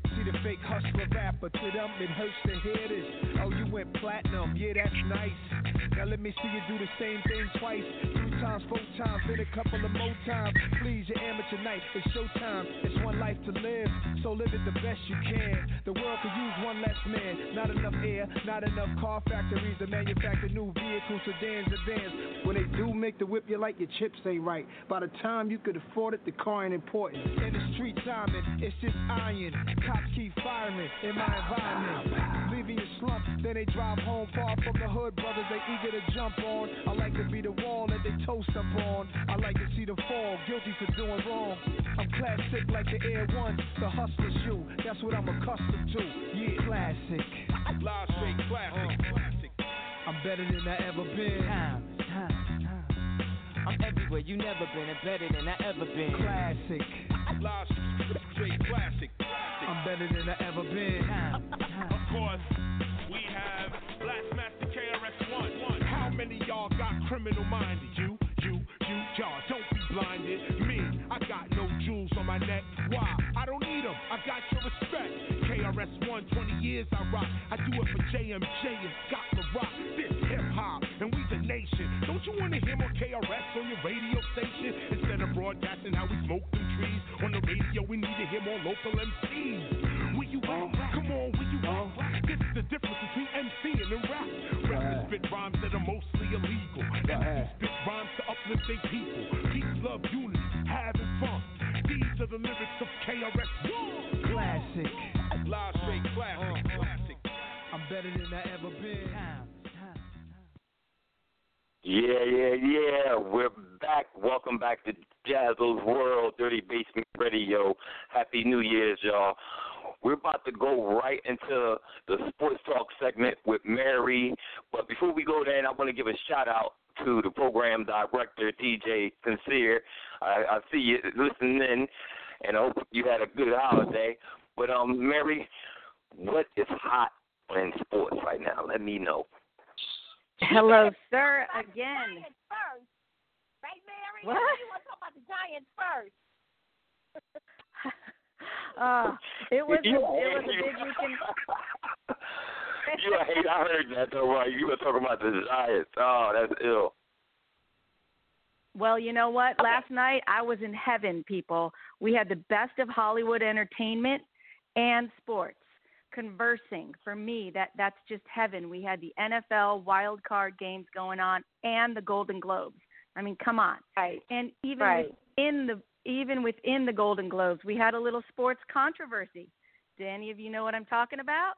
Speaker 9: fake hustler rapper. To them, it hurts to hear this. Oh, you went platinum, yeah, that's nice. Now let me see you do the same thing twice. Three times, four times, then a couple of more times. Please, your amateur night, it's showtime. It's one life to live, so live it the best you can. The world could use one less man. Not enough air, not enough car factories to manufacture new vehicles, sedans, and vans. When they do make the whip, you like your chips ain't right. By the time you could afford it, the car ain't important. In the street timing, it's just iron. Cops keep firing in my environment. Leaving you slump, then they drive home far from the hood. Brothers, they eager to jump on. I like to be the wall that they toast up on. I like to see them fall, guilty for doing wrong. I'm classic like the Air One, the hustler shoe. That's what I'm accustomed to. Yeah, classic. Live straight classic. classic. I'm better than I ever been.
Speaker 11: Time, time, time. I'm everywhere you never been and better than I ever been.
Speaker 9: Classic. Live straight classic. I'm better than I ever been.
Speaker 11: Time, time.
Speaker 9: Of course, we have Blastmaster K R S One. How many y'all got criminal minded? You, you, you, y'all. Don't be blinded. Me, I got no jewels on my neck. Why? I don't need them. I got your respect. K R S One, twenty years I rock. I do it for J M J and Scott La Rock. This hip hop, and we the nation. Don't you want to hear more K R S on your radio station? Instead of broadcasting how we smoke them trees on the radio, we need to hear more local M Cs. Where you at? Come on, where you at? This is the difference between MCing and rap. Rappers spit rhymes that are mostly illegal. M Cs spit rhymes to uplift their people. Peace, love, unity, having fun. These are the lyrics of K R S One. Classic. Live straight classic. Classic. I'm better than I ever been.
Speaker 5: Yeah, yeah, yeah. We're back. Welcome back to Jazzle's World, Dirty Basement Radio. Happy New Year's, y'all. We're about to go right into the sports talk segment with Mary. But before we go there, I want to give a shout out to the program director, T J Sincere. I, I see you listening in, and I hope you had a good holiday. But, um, Mary, what is hot in sports right now? Let me know.
Speaker 1: Hello, sir, again.
Speaker 6: Giants first. Right, Mary?
Speaker 1: What?
Speaker 6: You want to talk about the Giants first.
Speaker 1: uh, it was,
Speaker 5: You
Speaker 1: a, it
Speaker 5: hate-
Speaker 1: was a big weekend.
Speaker 5: You hate, I heard that, though, right? You were talking about the Giants. Oh, that's ill.
Speaker 1: Well, you know what? Last night I was in heaven, people. We had the best of Hollywood entertainment and sports conversing. For me, that that's just heaven. We had the N F L wild card games going on and the Golden Globes. I mean, come on.
Speaker 6: Right.
Speaker 1: And even
Speaker 6: Right.
Speaker 1: within the even within the Golden Globes, we had a little sports controversy. Do any of you know what I'm talking about?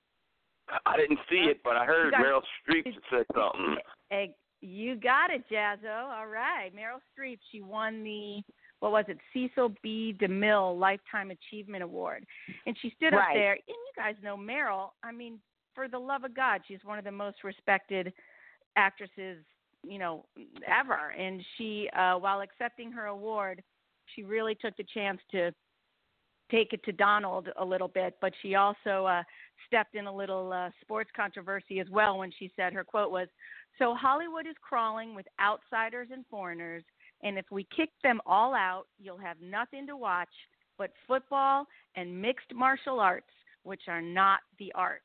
Speaker 5: I didn't see it, but I heard
Speaker 1: You guys-
Speaker 5: Meryl Streep said something.
Speaker 1: Eh, You got it, Jazzo. All right. Meryl Streep, she won the, what was it, Cecil B. DeMille Lifetime Achievement Award. And she stood up
Speaker 6: Right.
Speaker 1: there. And you guys know Meryl. I mean, for the love of God, she's one of the most respected actresses, you know, ever. And she, uh, while accepting her award, she really took the chance to take it to Donald a little bit, but she also uh, stepped in a little uh, sports controversy as well when she said, her quote was, "So Hollywood is crawling with outsiders and foreigners, and if we kick them all out, you'll have nothing to watch but football and mixed martial arts, which are not the arts."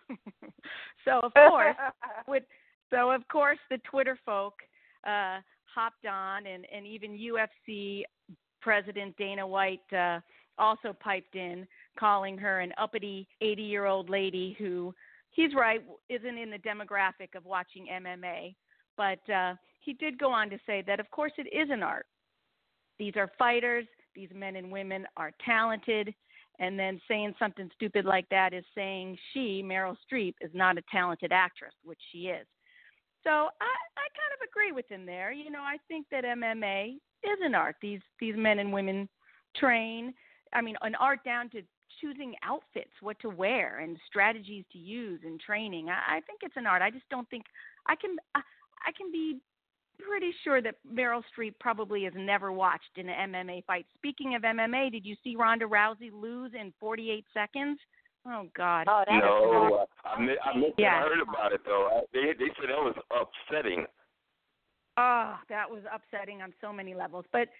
Speaker 1: So of course, with so of course the Twitter folk uh, hopped on, and, and even U F C President Dana White uh, also piped in, calling her an uppity eighty-year-old lady who, he's right, isn't in the demographic of watching M M A. But uh, he did go on to say that, of course, it is an art. These are fighters. These men and women are talented. And then saying something stupid like that is saying she, Meryl Streep, is not a talented actress, which she is. So I, I kind of agree with him there. You know, I think that M M A is an art. These these men and women train. I mean, an art down to choosing outfits, what to wear, and strategies to use in training. I, I think it's an art. I just don't think I can. I, I can be pretty sure that Meryl Streep probably has never watched an M M A fight. Speaking of M M A, did you see Ronda Rousey lose in forty-eight seconds? Oh God!
Speaker 6: Oh, that
Speaker 5: No, I, mi- I missed it.
Speaker 1: Yeah.
Speaker 5: I heard about it, though. I, they, they said that was upsetting.
Speaker 1: Oh, that was upsetting on so many levels. But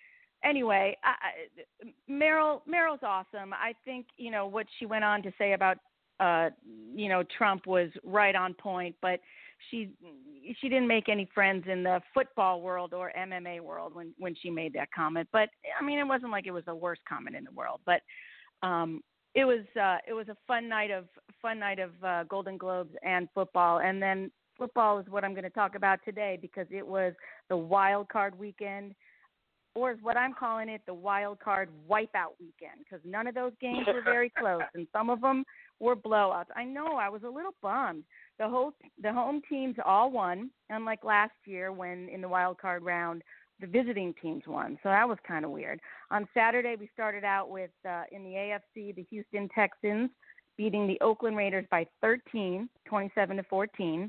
Speaker 1: anyway, I, I, Meryl Meryl's awesome. I think you know what she went on to say about uh, you know Trump was right on point, but she she didn't make any friends in the football world or M M A world when when she made that comment. But I mean, it wasn't like it was the worst comment in the world, but um, it was uh, it was a fun night of fun night of uh, Golden Globes and football, and then football is what I'm going to talk about today because it was the wild card weekend, or is what I'm calling it, the wild card wipeout weekend, because none of those games were very close, and some of them were blowouts. I know, I was a little bummed. The whole the home teams all won, unlike last year when in the wild card round the visiting teams won. So that was kind of weird. On Saturday, we started out with uh, in the A F C, the Houston Texans beating the Oakland Raiders by thirteen, twenty-seven to fourteen.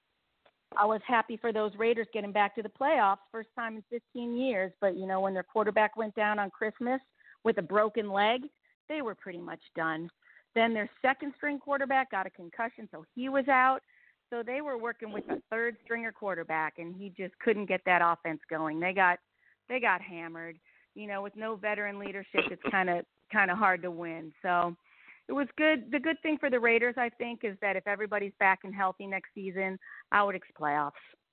Speaker 1: I was happy for those Raiders getting back to the playoffs, first time in fifteen years. But, you know, when their quarterback went down on Christmas with a broken leg, they were pretty much done. Then their second-string quarterback got a concussion, so he was out. So they were working with a third-stringer quarterback, and he just couldn't get that offense going. They got they got hammered. You know, with no veteran leadership, it's kind of kind of hard to win. So it was good. The good thing for the Raiders, I think, is that if everybody's back and healthy next season, I would expect playoffs.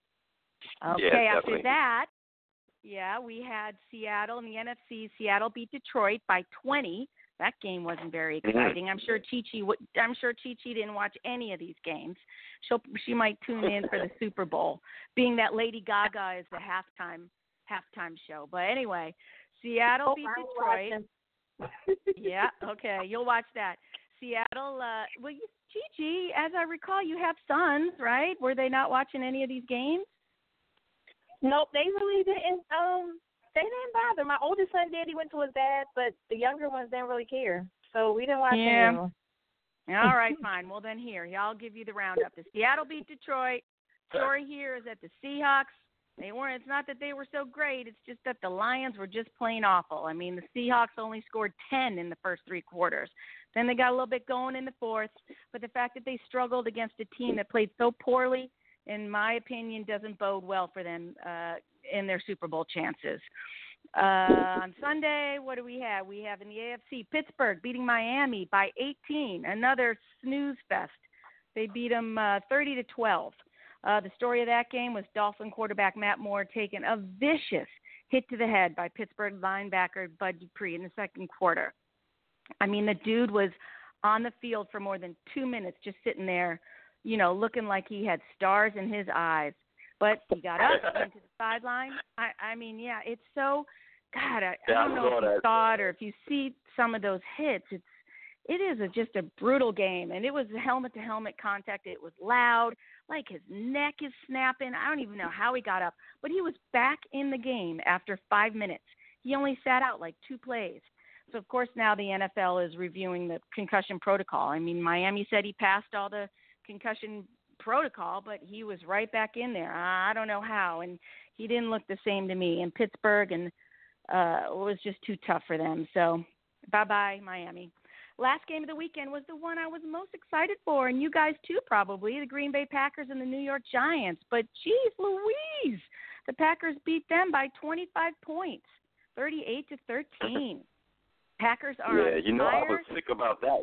Speaker 1: Okay,
Speaker 5: yeah,
Speaker 1: after that, yeah, we had Seattle in the N F C. Seattle beat Detroit by twenty. That game wasn't very exciting. I'm sure Chi-Chi would, I'm sure Chi-Chi didn't watch any of these games. She'll she might tune in for the Super Bowl, being that Lady Gaga is the halftime halftime show. But anyway, Seattle beat Detroit. Yeah, okay, you'll watch that. Seattle. Uh, well, you, Chi-Chi, as I recall, you have sons, right? Were they not watching any of these games?
Speaker 7: Nope, they really didn't. Um. They didn't bother. My oldest son did. He went to his dad, but the younger ones didn't really care. So we didn't watch
Speaker 1: yeah.
Speaker 7: any of them.
Speaker 1: All right, fine. Well, then here, I'll give you the roundup. The Seattle beat Detroit. Story here is that the Seahawks, they weren't, it's not that they were so great. It's just that the Lions were just plain awful. I mean, the Seahawks only scored ten in the first three quarters. Then they got a little bit going in the fourth. But the fact that they struggled against a team that played so poorly, in my opinion, doesn't bode well for them uh, in their Super Bowl chances. Uh, on Sunday, what do we have? We have in the A F C, Pittsburgh beating Miami by eighteen, another snooze fest. They beat them uh, thirty to twelve. Uh, the story of that game was Dolphin quarterback Matt Moore taking a vicious hit to the head by Pittsburgh linebacker Bud Dupree in the second quarter. I mean, the dude was on the field for more than two minutes just sitting there, you know, looking like he had stars in his eyes. But he got up, went to the sideline. I, I mean, yeah, it's so, God, I, I don't know if you saw it or if you see some of those hits. It's, it is a, just a brutal game. And it was helmet-to-helmet contact. It was loud, like his neck is snapping. I don't even know how he got up. But he was back in the game after five minutes. He only sat out like two plays. So, of course, now the N F L is reviewing the concussion protocol. I mean, Miami said he passed all the concussion protocol, but he was right back in there. I don't know how, and he didn't look the same to me. In Pittsburgh, and uh, it was just too tough for them. So, bye-bye, Miami. Last game of the weekend was the one I was most excited for, and you guys too probably, the Green Bay Packers and the New York Giants. But, geez Louise, the Packers beat them by twenty-five points, thirty-eight to thirteen. Packers are
Speaker 5: Yeah, you know, I was sick about that.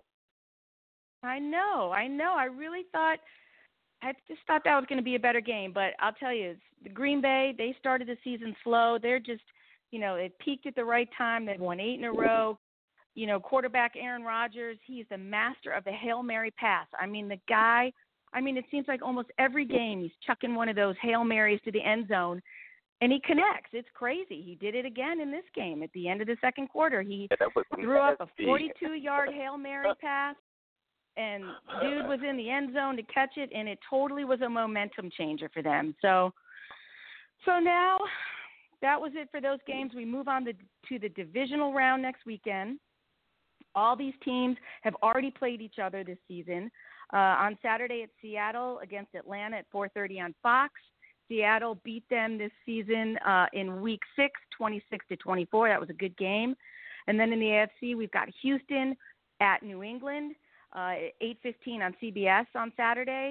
Speaker 1: I know, I know. I really thought – I just thought that was going to be a better game, but I'll tell you, the Green Bay, they started the season slow. They're just, you know, it peaked at the right time. They've won eight in a row. You know, quarterback Aaron Rodgers, he's the master of the Hail Mary pass. I mean, the guy, I mean, it seems like almost every game he's chucking one of those Hail Marys to the end zone, and he connects. It's crazy. He did it again in this game at the end of the second quarter. He
Speaker 5: yeah,
Speaker 1: threw up a forty-two-yard Hail Mary pass. And dude was in the end zone to catch it, and it totally was a momentum changer for them. So, so now that was it for those games. We move on to, to the divisional round next weekend. All these teams have already played each other this season. Uh, on Saturday, it's Seattle against Atlanta at four thirty on Fox. Seattle beat them this season uh, in Week Six, twenty-six to twenty-four. That was a good game. And then in the A F C, we've got Houston at New England. Uh, eight fifteen on C B S on Saturday.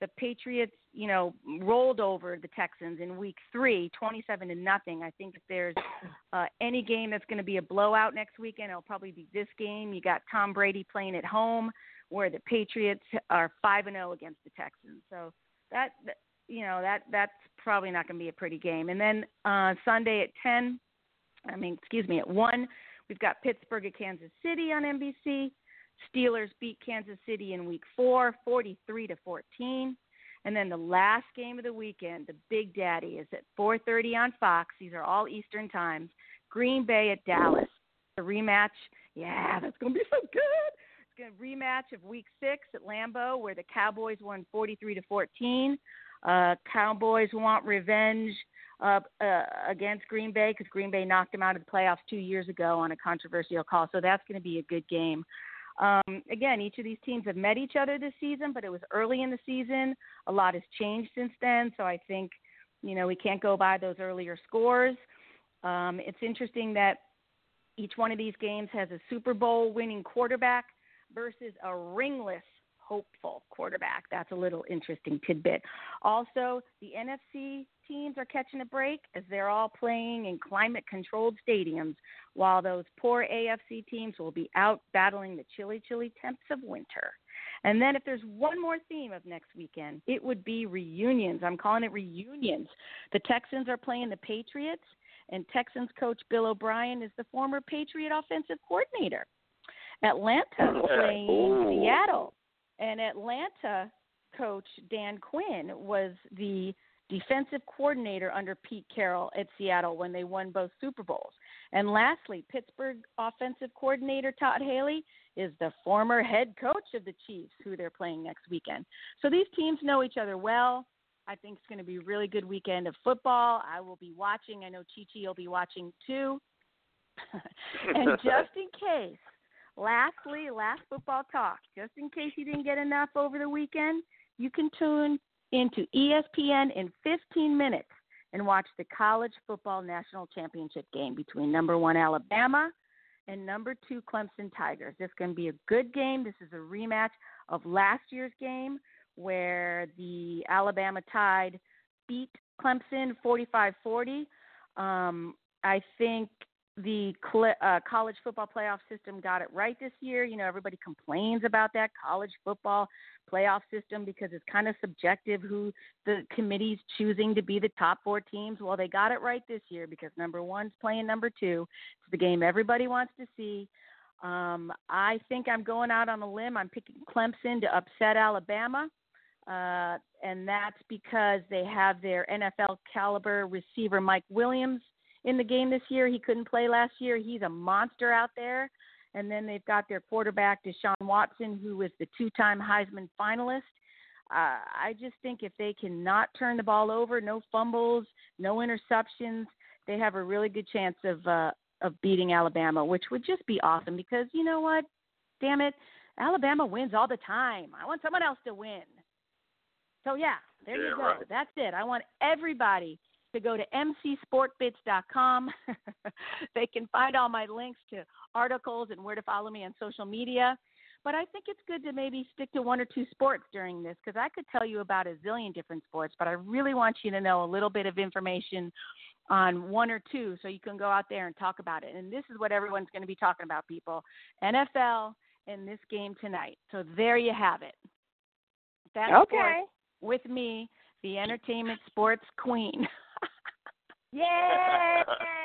Speaker 1: the Patriots, you know, rolled over the Texans in week three, twenty-seven to nothing. I think if there's uh, any game that's going to be a blowout next weekend, it'll probably be this game. You got Tom Brady playing at home, where the Patriots are five and zero against the Texans. So that, you know, that that's probably not going to be a pretty game. And then uh, Sunday at ten, I mean, excuse me, at one, we've got Pittsburgh at Kansas City on N B C. Steelers beat Kansas City in week four, forty-three to fourteen. And then the last game of the weekend, the Big Daddy, is at four thirty on Fox. These are all Eastern times. Green Bay at Dallas. The rematch. Yeah, that's going to be so good. It's going to rematch of week six at Lambeau, where the Cowboys won forty-three to fourteen. Uh, Cowboys want revenge uh, uh, against Green Bay because Green Bay knocked them out of the playoffs two years ago on a controversial call. So that's going to be a good game. Um, again, each of these teams have met each other this season, but it was early in the season. A lot has changed since then, so I think, you know, we can't go by those earlier scores. Um, it's interesting that each one of these games has a Super Bowl winning quarterback versus a ringless hopeful quarterback. That's a little interesting tidbit. Also, the N F C teams are catching a break as they're all playing in climate-controlled stadiums, while those poor A F C teams will be out battling the chilly, chilly temps of winter. And then if there's one more theme of next weekend, it would be reunions. I'm calling it reunions. The Texans are playing the Patriots, and Texans coach Bill O'Brien is the former Patriot offensive coordinator. Atlanta playing
Speaker 5: Ooh.
Speaker 1: Seattle. And Atlanta coach Dan Quinn was the defensive coordinator under Pete Carroll at Seattle when they won both Super Bowls. And lastly, Pittsburgh offensive coordinator Todd Haley is the former head coach of the Chiefs, who they're playing next weekend. So these teams know each other well. I think it's going to be a really good weekend of football. I will be watching. I know Chi-Chi will be watching too. And just in case, lastly, last football talk, just in case you didn't get enough over the weekend, you can tune into E S P N in fifteen minutes and watch the college football national championship game between number one Alabama and number two Clemson Tigers. This is going to be a good game. This is a rematch of last year's game where the Alabama Tide beat Clemson forty-five forty. Um, I think the uh, college football playoff system got it right this year. You know, everybody complains about that college football playoff system because it's kind of subjective who the committee's choosing to be the top four teams. Well, they got it right this year because number one's playing number two. It's the game everybody wants to see. Um, I think I'm going out on a limb. I'm picking Clemson to upset Alabama. Uh, and that's because they have their N F L caliber receiver, Mike Williams, in the game this year. He couldn't play last year. He's a monster out there. And then they've got their quarterback, Deshaun Watson, who was the two-time Heisman finalist. Uh, I just think if they cannot turn the ball over, no fumbles, no interceptions, they have a really good chance of uh, of beating Alabama, which would just be awesome because, you know what, damn it, Alabama wins all the time. I want someone else to win. So, yeah, there
Speaker 5: yeah,
Speaker 1: you go.
Speaker 5: Right.
Speaker 1: That's it. I want everybody to go to m c sport bits dot com. They can find all my links to articles and where to follow me on social media. But I think it's good to maybe stick to one or two sports during this because I could tell you about a zillion different sports, but I really want you to know a little bit of information on one or two so you can go out there and talk about it. And this is what everyone's going to be talking about, people. N F L and this game tonight. So there you have it. That's
Speaker 6: okay.
Speaker 1: Sports with me, the entertainment sports queen.
Speaker 6: Yay!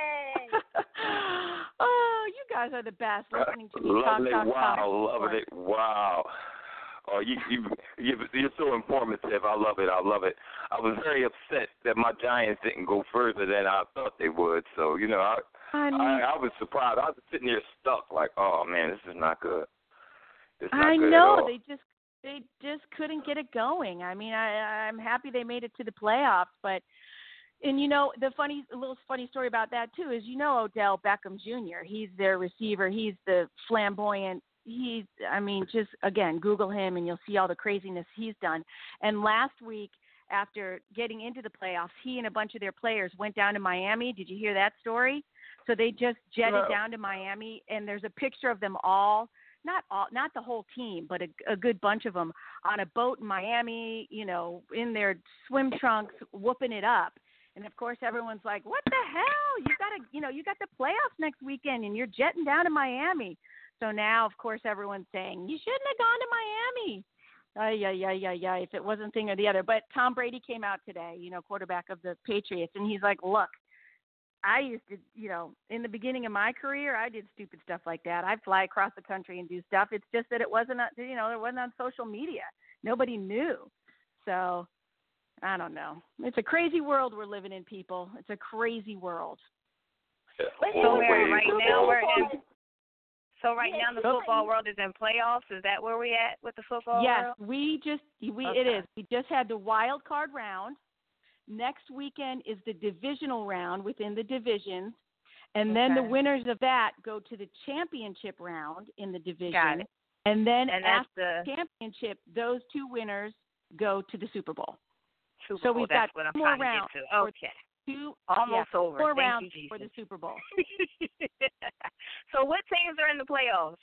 Speaker 1: Oh, you guys are the best listening to me talk,
Speaker 5: Lovely.
Speaker 1: talk,
Speaker 5: Wow,
Speaker 1: talk.
Speaker 5: loving it. Wow. Oh, you, you, you, you're so informative. I love it. I love it. I was very upset that my Giants didn't go further than I thought they would. So, you know, I, I, I was surprised. I was sitting there stuck like, oh, man, this is not good. It's not
Speaker 1: I
Speaker 5: good
Speaker 1: know.
Speaker 5: at all.
Speaker 1: They just they just couldn't get it going. I mean, I, I'm happy they made it to the playoffs, but and you know the funny a little funny story about that too is you know Odell Beckham Junior He's their receiver. He's the flamboyant. He's I mean just again Google him and you'll see all the craziness he's done. And last week after getting into the playoffs, he and a bunch of their players went down to Miami. Did you hear that story? So they just jetted
Speaker 5: No.
Speaker 1: down to Miami, and there's a picture of them all. not all, not the whole team, but a, a good bunch of them on a boat in Miami, you know, in their swim trunks, whooping it up. And of course, everyone's like, "What the hell? You got to, you know, you got the playoffs next weekend, and you're jetting down to Miami." So now, of course, everyone's saying you shouldn't have gone to Miami. Uh, yeah, yeah, yeah, yeah. If it wasn't thing or the other, but Tom Brady came out today, you know, quarterback of the Patriots, and he's like, "Look, I used to, you know, in the beginning of my career, I did stupid stuff like that. I'd fly across the country and do stuff. It's just that it wasn't, you know, it wasn't on social media. Nobody knew. So I don't know. It's a crazy world we're living in, people. It's a crazy world."
Speaker 7: So Mary, right now we're in. So right
Speaker 1: yes,
Speaker 7: now the football world is in playoffs. Is that where we at with the football
Speaker 1: yes,
Speaker 7: world?
Speaker 1: Yes, we just we
Speaker 7: okay.
Speaker 1: it is. We just had the wild card round. Next weekend is the divisional round within the divisions, and
Speaker 7: okay.
Speaker 1: then the winners of that go to the championship round in the division.
Speaker 7: Got it.
Speaker 1: And then
Speaker 7: and
Speaker 1: after
Speaker 7: the
Speaker 1: the championship, those two winners go to the Super Bowl.
Speaker 7: Super
Speaker 1: so
Speaker 7: Bowl,
Speaker 1: we've
Speaker 7: that's
Speaker 1: got
Speaker 7: what I'm
Speaker 1: more
Speaker 7: trying
Speaker 1: rounds.
Speaker 7: to get to. Okay.
Speaker 1: Two,
Speaker 7: Almost
Speaker 1: yeah,
Speaker 7: over.
Speaker 1: Four
Speaker 7: Thank
Speaker 1: rounds
Speaker 7: you,
Speaker 1: for the Super Bowl.
Speaker 7: So what teams are in the playoffs?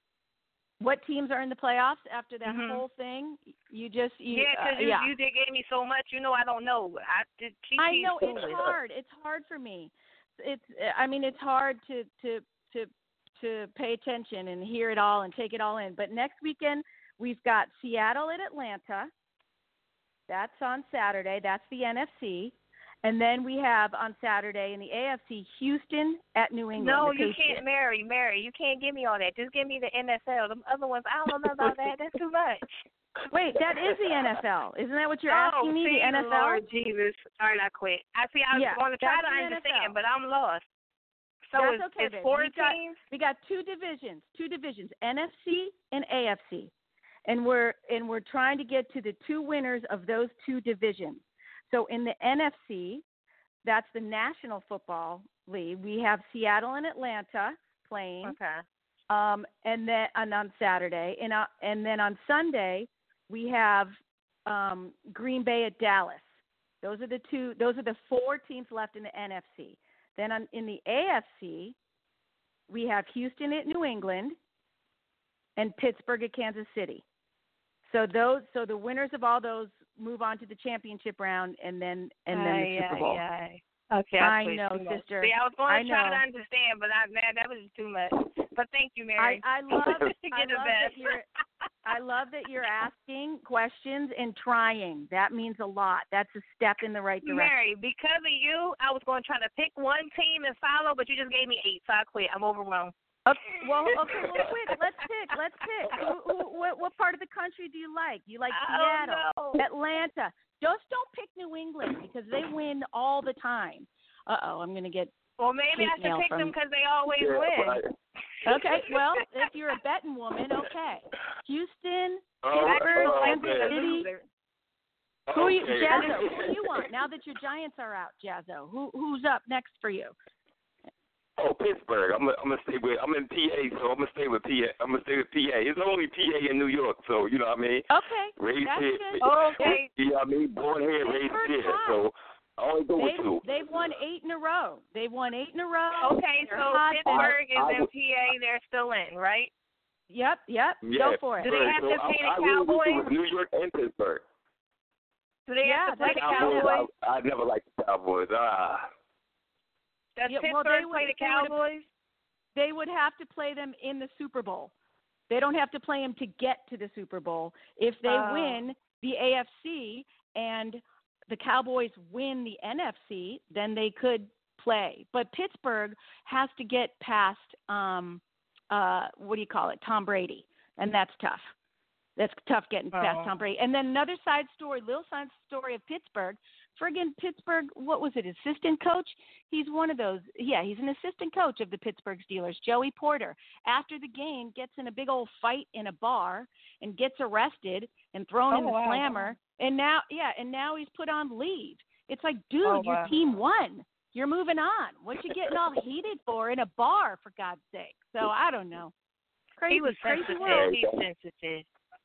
Speaker 1: What teams are in the playoffs after that
Speaker 7: mm-hmm.
Speaker 1: whole thing? You just you,
Speaker 7: yeah, because
Speaker 1: uh,
Speaker 7: you,
Speaker 1: yeah.
Speaker 7: you did give me so much. You know, I don't know. I did.
Speaker 1: I know it's hard. It's hard for me. It's. I mean, it's hard to to to to pay attention and hear it all and take it all in. But next weekend we've got Seattle at Atlanta. That's on Saturday. That's the N F C. And then we have on Saturday in the A F C, Houston at New England.
Speaker 7: No, you can't, Mary, Mary. You can't give me all that. Just give me the N F L. The other ones, I don't know about that. That's too much.
Speaker 1: Wait, that is the N F L. Isn't that what you're
Speaker 7: oh,
Speaker 1: asking me,
Speaker 7: see,
Speaker 1: the N F L?
Speaker 7: Lord Jesus. All right, I quit. I see, I was
Speaker 1: yeah,
Speaker 7: going to try to
Speaker 1: the
Speaker 7: understand,
Speaker 1: N F L.
Speaker 7: but I'm lost. So
Speaker 1: that's
Speaker 7: it's,
Speaker 1: okay,
Speaker 7: it's
Speaker 1: babe.
Speaker 7: four
Speaker 1: we got,
Speaker 7: teams?
Speaker 1: We got two divisions, two divisions, N F C and A F C. And we're and we're trying to get to the two winners of those two divisions. So in the N F C, that's the National Football League. We have Seattle and Atlanta playing.
Speaker 7: Okay.
Speaker 1: Um, and then and on Saturday, and uh, and then on Sunday we have um, Green Bay at Dallas. Those are the two. Those are the four teams left in the N F C. Then on, in the A F C, we have Houston at New England, and Pittsburgh at Kansas City. So those, so the winners of all those move on to the championship round, and then and then
Speaker 7: aye,
Speaker 1: the Super Bowl.
Speaker 7: Aye, aye. Okay, I,
Speaker 1: I know, sister.
Speaker 7: See, I was going
Speaker 1: I
Speaker 7: to try
Speaker 1: know.
Speaker 7: to understand, but I, man, that was just too much. But thank you, Mary.
Speaker 1: I, I love, I
Speaker 7: the
Speaker 1: love
Speaker 7: best.
Speaker 1: that you're, I love that you're asking questions and trying. That means a lot. That's a step in the right direction.
Speaker 7: Mary, because of you, I was going to try to pick one team and follow, but you just gave me eight, so I quit. I'm overwhelmed.
Speaker 1: Okay, well, okay, well, quit. Let's pick. Let's pick. Who, who, what, what part of the country do you like? Do you like Seattle,
Speaker 7: oh, no.
Speaker 1: Atlanta? Just don't pick New England because they win all the time. Uh oh, I'm gonna get.
Speaker 7: Well, maybe I should pick
Speaker 1: from...
Speaker 7: them because they always
Speaker 5: yeah,
Speaker 7: win.
Speaker 5: Right.
Speaker 1: Okay, well, if you're a betting woman, okay. Houston,
Speaker 5: Oh,
Speaker 1: Pittsburgh,
Speaker 5: oh,
Speaker 1: Kansas
Speaker 5: man.
Speaker 1: City.
Speaker 5: Okay.
Speaker 1: Who are you, Jazzo? Who do you want now that your Giants are out, Jazzo? Who who's up next for you?
Speaker 5: Oh, Pittsburgh. I'm gonna I'm gonna stay with. I'm in P A, so I'm gonna stay with P A. I'm gonna stay with P A. It's only P A in New York, so you know what I mean.
Speaker 1: Okay.
Speaker 5: Raised
Speaker 1: that's
Speaker 5: here.
Speaker 1: good.
Speaker 7: Okay.
Speaker 5: You know what I mean? Born here, raised here. So I only go with
Speaker 1: They've,
Speaker 5: two.
Speaker 1: they've won eight in a row. They've won eight in a row.
Speaker 7: Okay,
Speaker 1: They're
Speaker 7: so
Speaker 1: hot.
Speaker 7: Pittsburgh is
Speaker 5: I, I
Speaker 7: in
Speaker 5: would,
Speaker 7: P A. They're still in, right?
Speaker 1: Yep, yep.
Speaker 5: Yeah,
Speaker 1: Go for it.
Speaker 7: Do they have
Speaker 5: so
Speaker 7: to play
Speaker 5: I,
Speaker 7: the
Speaker 5: I really
Speaker 7: Cowboys?
Speaker 5: with New York and Pittsburgh.
Speaker 7: Do they
Speaker 1: Yeah,
Speaker 7: have to play
Speaker 1: that's
Speaker 7: the
Speaker 5: Cowboys,
Speaker 7: Cowboys?
Speaker 5: I, I never liked the Cowboys. Ah.
Speaker 7: Does
Speaker 1: Yeah,
Speaker 7: Pittsburgh
Speaker 1: well, they would-
Speaker 7: play the
Speaker 1: they would-
Speaker 7: Cowboys?
Speaker 1: They would have to play them in the Super Bowl. They don't have to play them to get to the Super Bowl. If they
Speaker 7: Oh.
Speaker 1: win the A F C and the Cowboys win the N F C, then they could play. But Pittsburgh has to get past, um, uh, what do you call it, Tom Brady, and that's tough. That's tough getting past
Speaker 7: Oh.
Speaker 1: Tom Brady. And then another side story, little side story of Pittsburgh. Friggin' Pittsburgh, what was it, assistant coach? He's one of those. Yeah, he's an assistant coach of the Pittsburgh Steelers, Joey Porter. After the game, gets in a big old fight in a bar and gets arrested and thrown
Speaker 7: Oh,
Speaker 1: in the
Speaker 7: wow.
Speaker 1: slammer. And now, yeah, and now he's put on leave. It's like, dude,
Speaker 7: Oh,
Speaker 1: your
Speaker 7: wow.
Speaker 1: team won. You're moving on. What you getting all heated for in a bar, for God's sake? So I don't know. Crazy,
Speaker 7: He was
Speaker 1: crazy
Speaker 7: sensitive.
Speaker 1: world.
Speaker 7: He's sensitive.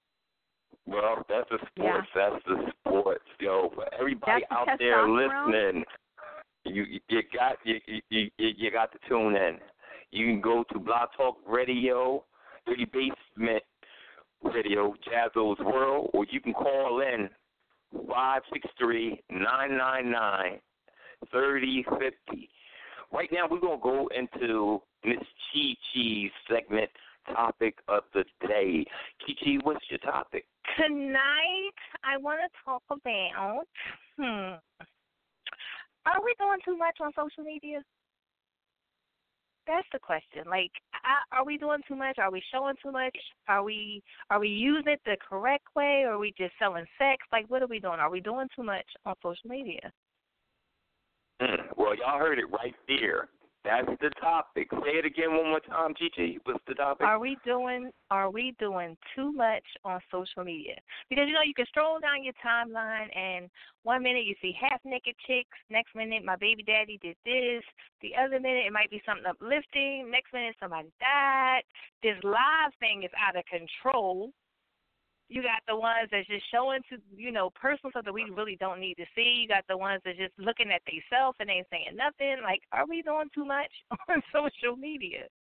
Speaker 5: Well, that's the
Speaker 1: Yeah.
Speaker 5: sports. That's the sports, yo. For everybody
Speaker 1: That's the
Speaker 5: out there
Speaker 1: testosterone.
Speaker 5: listening, you you got you, you you you got to tune in. You can go to Blog Talk Radio. Dirty Basement Radio, Jazzo's World, or you can call in five six three, nine nine nine, three oh five oh. Right now, we're going to go into Miss Chi Chi's segment, topic of the day. Chi Chi, what's your topic?
Speaker 7: Tonight, I want to talk about, hmm, are we doing too much on social media? That's the question. Like, are we doing too much? Are we showing too much? Are we are we using it the correct way, or are we just selling sex? Like, what are we doing? Are we doing too much on social media?
Speaker 5: Mm, well, y'all heard it right there. That's the topic. Say it again one more time, Gigi. What's the topic?
Speaker 7: Are we doing Are we doing too much on social media? Because, you know, you can stroll down your timeline, and one minute you see half-naked chicks. Next minute, my baby daddy did this. The other minute, it might be something uplifting. Next minute, somebody died. This live thing is out of control. You got the ones that's just showing to, you know, personal stuff that we really don't need to see. You got the ones that's just looking at themselves and ain't saying nothing. Like, are we doing too much on social media?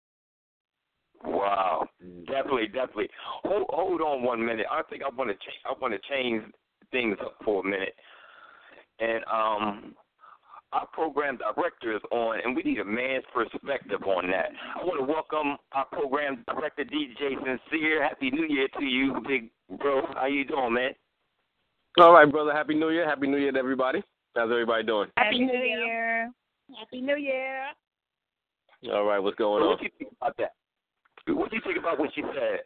Speaker 5: Wow, definitely, definitely. Hold, hold on one minute. I think I want to change. I want to change things up for a minute. And um, our program director is on, and we need a man's perspective on that. I want to welcome our program director, D J Sincere. Happy New Year to you, big bro. How you doing, man?
Speaker 12: All right, brother. Happy New Year. Happy New Year to everybody. How's everybody doing?
Speaker 7: Happy New Year.
Speaker 6: Happy New Year.
Speaker 12: All right, what's going
Speaker 5: so
Speaker 12: on?
Speaker 5: What do you think about that? What do you think about what she said?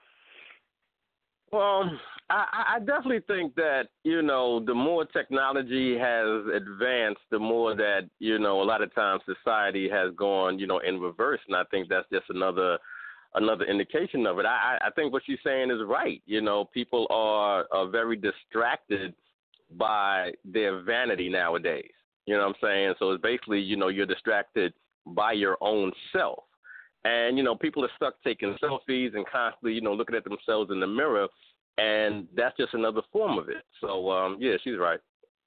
Speaker 12: Well, I, I definitely think that, you know, the more technology has advanced, the more that, you know, a lot of times society has gone, you know, in reverse. And I think that's just another another indication of it. I, I think what she's saying is right. You know, people are, are very distracted by their vanity nowadays. You know what I'm saying? So it's basically, you know, you're distracted by your own self. And, you know, people are stuck taking selfies and constantly, you know, looking at themselves in the mirror. And that's just another form of it. So, um, yeah, she's right.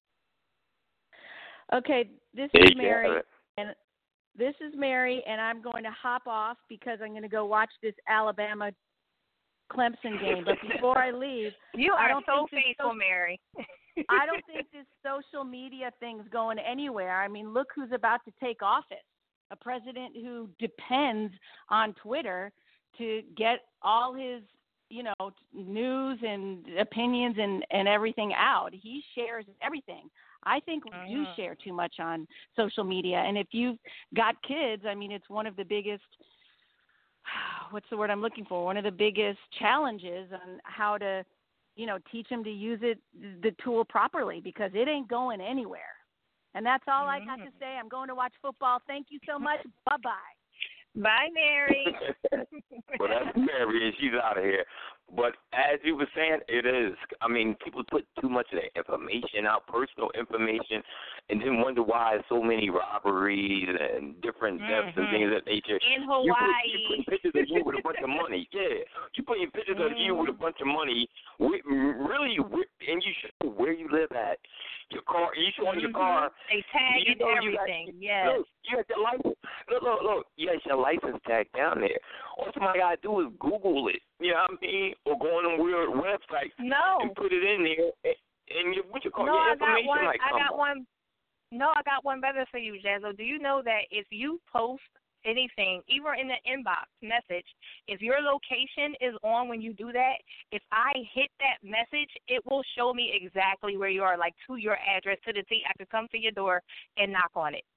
Speaker 1: Okay, this is Mary, and this is Mary, and I'm going to hop off because I'm going to go watch this Alabama Clemson game. But before I leave,
Speaker 7: you
Speaker 1: I
Speaker 7: are
Speaker 1: don't
Speaker 7: so
Speaker 1: think
Speaker 7: faithful,
Speaker 1: so-
Speaker 7: Mary.
Speaker 1: I don't think this social media thing's going anywhere. I mean, look who's about to take office. A president who depends on Twitter to get all his, you know, news and opinions and, and everything out. He shares everything. I think we do share too much on social media. And if you've got kids, I mean, it's one of the biggest, what's the word I'm looking for? One of the biggest challenges on how to, you know, teach them to use it, the tool properly, because it ain't going anywhere. And that's all mm-hmm. I got to say. I'm going to watch football. Thank you so much. Bye-bye.
Speaker 7: Bye, Mary.
Speaker 5: Well, that's Mary, and she's out of here. But as you were saying, it is. I mean, people put too much of their information out, personal information, and then wonder why so many robberies and different mm-hmm. deaths and things of that nature.
Speaker 7: In Hawaii.
Speaker 5: You put, you putting pictures of you with a bunch of money. Yeah. You putting pictures mm-hmm. of you with a bunch of money, with, really, with, and you show where you live at. Your car, you showing
Speaker 7: mm-hmm.
Speaker 5: your car.
Speaker 7: They tag
Speaker 5: you
Speaker 7: and
Speaker 5: know
Speaker 7: everything,
Speaker 5: got,
Speaker 7: yes.
Speaker 5: Look, you got your license. Look, look, look. You got your license tag down there. All somebody got to do is Google it. You know what I mean? Or go on a weird website
Speaker 7: no.
Speaker 5: and put it in there. And, and you, what you call
Speaker 7: no,
Speaker 5: your
Speaker 7: I got
Speaker 5: information
Speaker 7: one,
Speaker 5: like
Speaker 7: I got
Speaker 5: on.
Speaker 7: one. No, I got one better for you, Jazzo. Do you know that if you post anything, even in the inbox message, if your location is on when you do that, if I hit that message, it will show me exactly where you are, like to your address, to the T. I could come to your door and knock on it.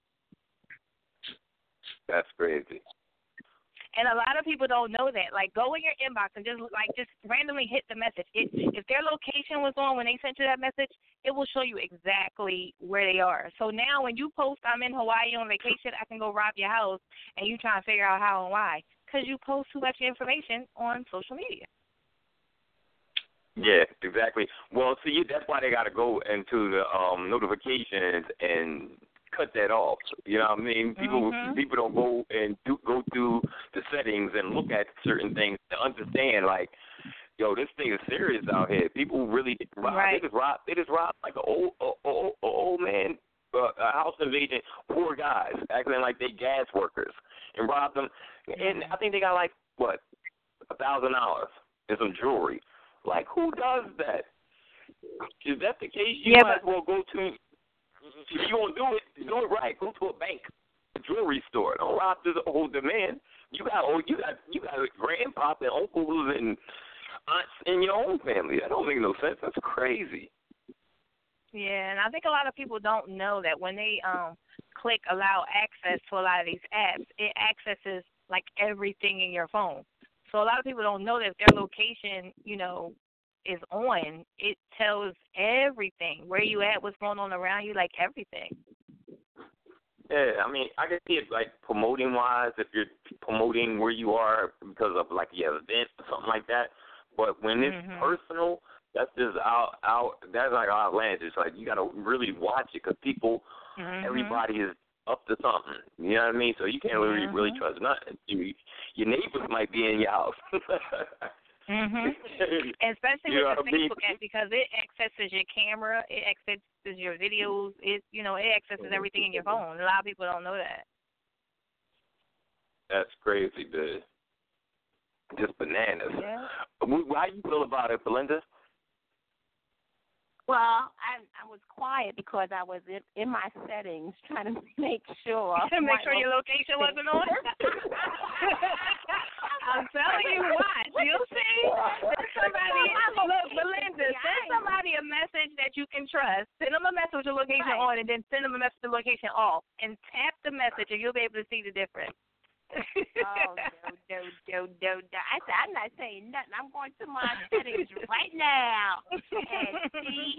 Speaker 5: That's crazy.
Speaker 7: And a lot of people don't know that. Like, go in your inbox and just like just randomly hit the message. It, if their location was on when they sent you that message, it will show you exactly where they are. So now when you post, I'm in Hawaii on vacation, I can go rob your house, and you trying to figure out how and why, because you post too much information on social media.
Speaker 5: Yeah, exactly. Well, see, that's why they got to go into the um, notifications and cut that off. You know what I mean? People mm-hmm. people don't go and do, go through the settings and look at certain things to understand, like, yo, this thing is serious out here. People really rob.
Speaker 7: Right.
Speaker 5: They just rob. They just rob like an old, old, old, old man, uh, a house invasion. Poor guys acting like they gas workers and rob them. And I think they got like what a thousand dollars and some jewelry. Like, who does that? Is that the case? You
Speaker 7: yeah,
Speaker 5: might as
Speaker 7: but,
Speaker 5: well go to, if you want to do it, do it right. Go to a bank, a jewelry store. Don't rob this old man. You got, oh, you got, you got grandpop and uncles and aunts in your own family. That don't make no sense. That's crazy.
Speaker 7: Yeah, and I think a lot of people don't know that when they um click allow access to a lot of these apps, it accesses like everything in your phone. So a lot of people don't know that if their location, you know, is on, it tells everything. Where you at, what's going on around you, like everything.
Speaker 5: Yeah, I mean, I can see it like promoting wise if you're promoting where you are because of like your event or something like that. But when it's
Speaker 7: mm-hmm.
Speaker 5: personal, that's just out, out. That's like outlandish. Like you got to really watch it because people,
Speaker 7: mm-hmm.
Speaker 5: everybody is up to something. You know what I mean? So you can't really
Speaker 7: mm-hmm.
Speaker 5: really trust nothing. You, your neighbors might be in your house.
Speaker 7: mhm. Especially
Speaker 5: you
Speaker 7: with the
Speaker 5: I mean?
Speaker 7: Facebook app because it accesses your camera, it accesses your videos, it you know it accesses everything in your phone. A lot of people don't know that.
Speaker 5: That's crazy, dude. Just bananas.
Speaker 7: Yeah.
Speaker 5: How you feel about it, Belinda?
Speaker 6: Well, I I was quiet because I was in, in my settings trying to make sure.
Speaker 7: make sure your location wasn't on. I'm telling you what. You'll see. Send somebody, look, Belinda, send somebody a message that you can trust. Send them a message with your location
Speaker 6: right.
Speaker 7: on, and then send them a message with the location off, and tap the message, and you'll be able to see the difference.
Speaker 6: oh, no, no, no, no, no. I said, I'm not saying nothing. I'm going to my settings right now and see.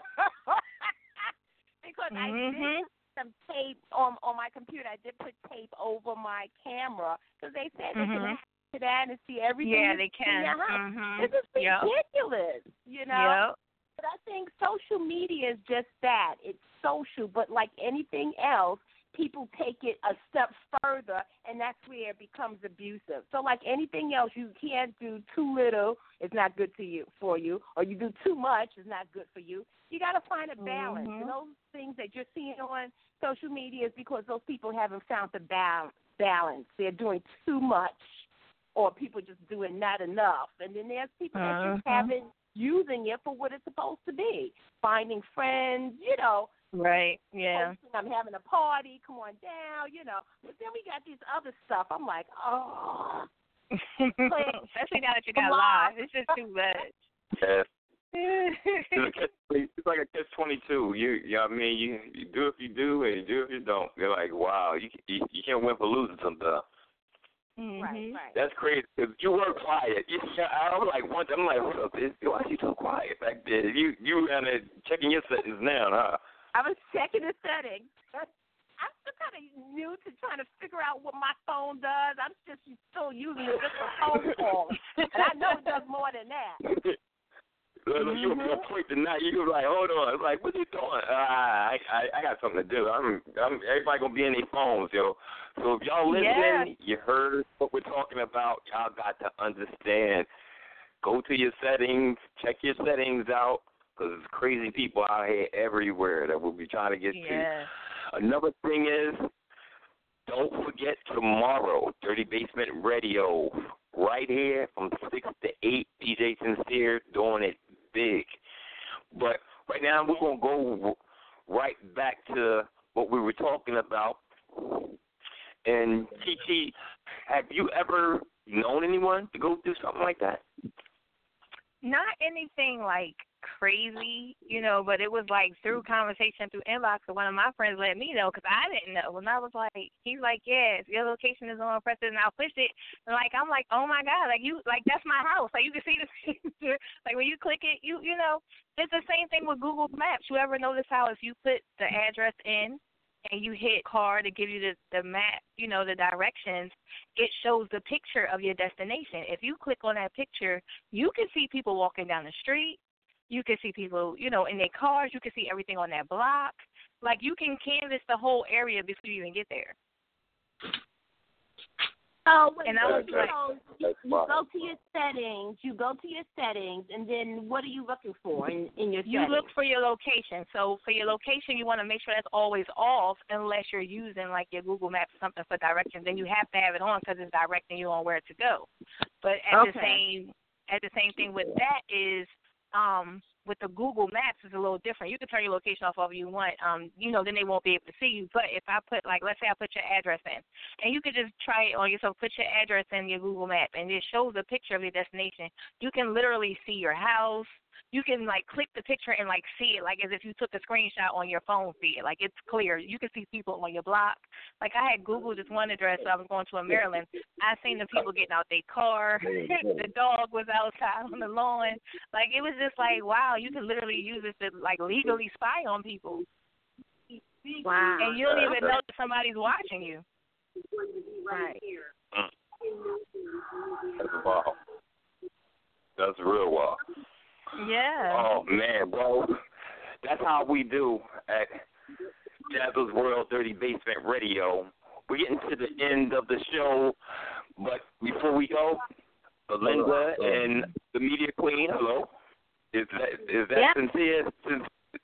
Speaker 6: because
Speaker 7: mm-hmm.
Speaker 6: I did put some tape on, on my computer. I did put tape over my camera because they said they
Speaker 7: mm-hmm.
Speaker 6: can hack to that and see everything.
Speaker 7: Yeah, they can.
Speaker 6: In your house.
Speaker 7: Mm-hmm.
Speaker 6: This is ridiculous, yep. you know?
Speaker 7: Yep.
Speaker 6: But I think social media is just that. It's social, but like anything else, people take it a step further, and that's where it becomes abusive. So like anything else, you can't do too little, it's not good to you for you, or you do too much, it's not good for you. You got to find a balance.
Speaker 7: Mm-hmm.
Speaker 6: And those things that you're seeing on social media is because those people haven't found the balance. They're doing too much, or people just doing not enough. And then there's people
Speaker 7: uh-huh.
Speaker 6: that just haven't using it for what it's supposed to be, finding friends, you know.
Speaker 7: Right, yeah.
Speaker 6: Posting, I'm having a party, come on down, you know. But then we got these other stuff. I'm like, oh.
Speaker 7: Especially now that you got live. It's just too much.
Speaker 5: Yeah. It's like a catch twenty-two. You, you know what I mean? You, you do if you do, and you do if you don't. You're like, wow, you you, you can't win for losing sometimes.
Speaker 7: Mm-hmm.
Speaker 6: Right, right.
Speaker 5: That's crazy. Cause you were quiet. You, I was like, once I'm like, what up? Why is you so quiet back there? You you kind of checking your settings now, huh?
Speaker 6: I was checking the settings. I'm still kind of new to trying to figure out what my phone does. I'm just still using it just for phone calls, and I know it does more than that.
Speaker 5: Mm-hmm. You were quick tonight. You were like, hold on. I'm like, what you doing? Uh, I, I I got something to do. I'm I'm everybody gonna be in their phones, yo. So if y'all listening, yeah. you heard what we're talking about. Y'all got to understand. Go to your settings. Check your settings out. Because there's crazy people out here everywhere that we'll be trying to get
Speaker 7: yeah.
Speaker 5: to. Another thing is, don't forget tomorrow, Dirty Basement Radio, right here from six to eight, D J Sincere doing it big. But right now we're going to go right back to what we were talking about. And, Chi-Chi, have you ever known anyone to go through something like that?
Speaker 7: Not anything like crazy, you know, but it was like through conversation through inbox, and one of my friends let me know because I didn't know. And I was like, he's like, yeah, if your location is on, press it, and I'll push it. And like, I'm like, oh my God, like you, like that's my house. Like you can see the picture. Like when you click it, you, you know, it's the same thing with Google Maps. You ever notice how if you put the address in and you hit card to give you the, the map, you know, the directions, it shows the picture of your destination. If you click on that picture, you can see people walking down the street. You can see people, you know, in their cars. You can see everything on that block. Like, you can canvas the whole area before you even get there.
Speaker 6: Oh, wait,
Speaker 7: and I was
Speaker 6: you,
Speaker 7: like,
Speaker 6: know, you, you go to your settings, you go to your settings, and then what are you looking for in, in your
Speaker 7: you
Speaker 6: settings?
Speaker 7: You look for your location. So for your location, you want to make sure that's always off unless you're using, like, your Google Maps or something for directions. Then you have to have it on because it's directing you on where to go. But at
Speaker 6: Okay.
Speaker 7: the same at the same thing with that is um with the Google Maps is a little different. You can turn your location off if you want. Um, you know, then they won't be able to see you. But if I put like let's say I put your address in and you could just try it on yourself, put your address in your Google Map and it shows a picture of your destination. You can literally see your house. You can like click the picture and like see it like as if you took a screenshot on your phone, see it. Like it's clear. You can see people on your block. Like I had Googled this one address, so I was going to a Maryland. I seen the people getting out their car. The dog was outside on the lawn. Like it was just like, wow, you can literally use this to like legally spy on people.
Speaker 6: Wow.
Speaker 7: And you don't even know that somebody's watching you.
Speaker 6: Right.
Speaker 5: That's wild. That's real wild.
Speaker 7: Yeah.
Speaker 5: Oh man, well, that's how we do at Jazzle's World Dirty Basement Radio. We're getting to the end of the show, but before we go, Belinda and the Media Queen, hello. Is that is that
Speaker 6: yeah.
Speaker 5: sincere? Since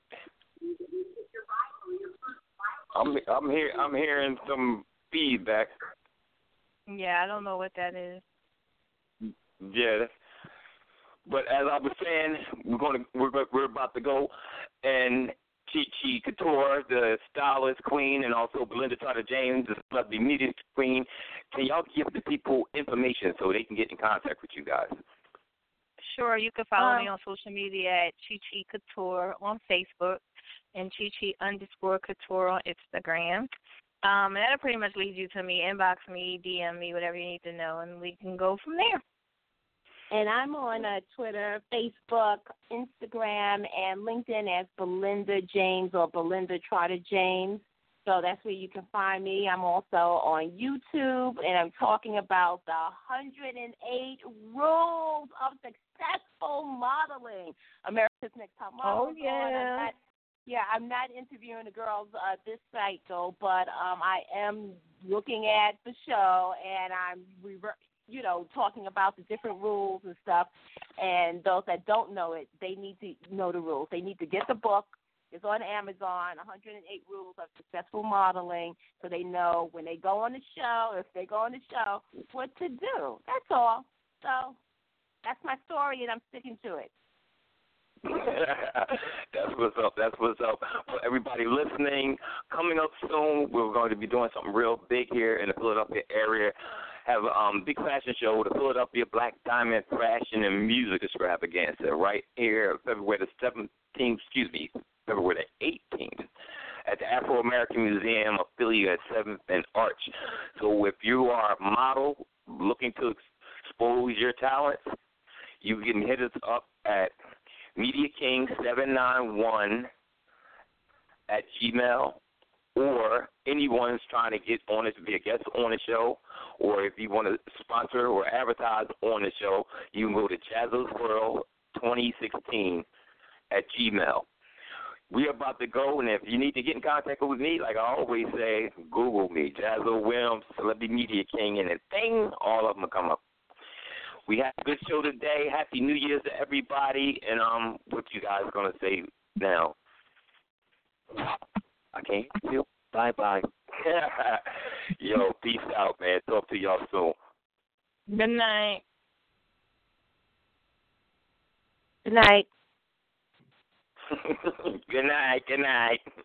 Speaker 5: I'm I'm here I'm hearing some feedback.
Speaker 7: Yeah, I don't know what that is.
Speaker 5: Yeah. But as I was saying, we're going to we're we're about to go, and Chi Chi Couture, the stylist queen, and also Belinda Carter James, the celebrity media queen. Can y'all give the people information so they can get in contact with you guys?
Speaker 7: Sure, you can follow
Speaker 6: Um,
Speaker 7: me on social media at Chi Chi Couture on Facebook and Chi Chi underscore Couture on Instagram. Um, and that'll pretty much lead you to me. Inbox me, D M me, whatever you need to know, and we can go from there.
Speaker 6: And I'm on uh, Twitter, Facebook, Instagram, and LinkedIn as Belinda James or Belinda Trotter James. So that's where you can find me. I'm also on YouTube, and I'm talking about the one hundred eight rules of successful modeling. America's Next Top Model.
Speaker 7: Oh, yeah.
Speaker 6: I'm not, yeah, I'm not interviewing the girls uh, this cycle, but um, I am looking at the show, and I'm rever- you know, talking about the different rules and stuff. And those that don't know it, they need to know the rules. They need to get the book. It's on Amazon, one hundred eight Rules of Successful Modeling, so they know when they go on the show, if they go on the show, what to do. That's all. So that's my story, and I'm sticking to it.
Speaker 5: That's what's up. That's what's up. For everybody listening, coming up soon, we're going to be doing something real big here in the Philadelphia area. Have a um, big fashion show, the Philadelphia Black Diamond Fashion and Music Extravaganza, right here, February the seventeenth, excuse me, February the eighteenth, at the Afro-American Museum of Philly at seventh and Arch. So if you are a model looking to expose your talents, you can hit us up at Media King seven nine one at Gmail, or anyone's trying to get on it to be a guest on the show, or if you want to sponsor or advertise on the show, you can go to Jazzle's World twenty sixteen at Gmail. We're about to go, and if you need to get in contact with me, like I always say, Google me, Jazzle Williams, Celebrity Media King, and a thing, all of them will come up. We had a good show today. Happy New Year's to everybody. And um, what you guys going to say now? I can't feel. Bye-bye. Yo, peace out, man. Talk to y'all soon.
Speaker 7: Good night.
Speaker 6: Good night.
Speaker 5: Good night. Good night.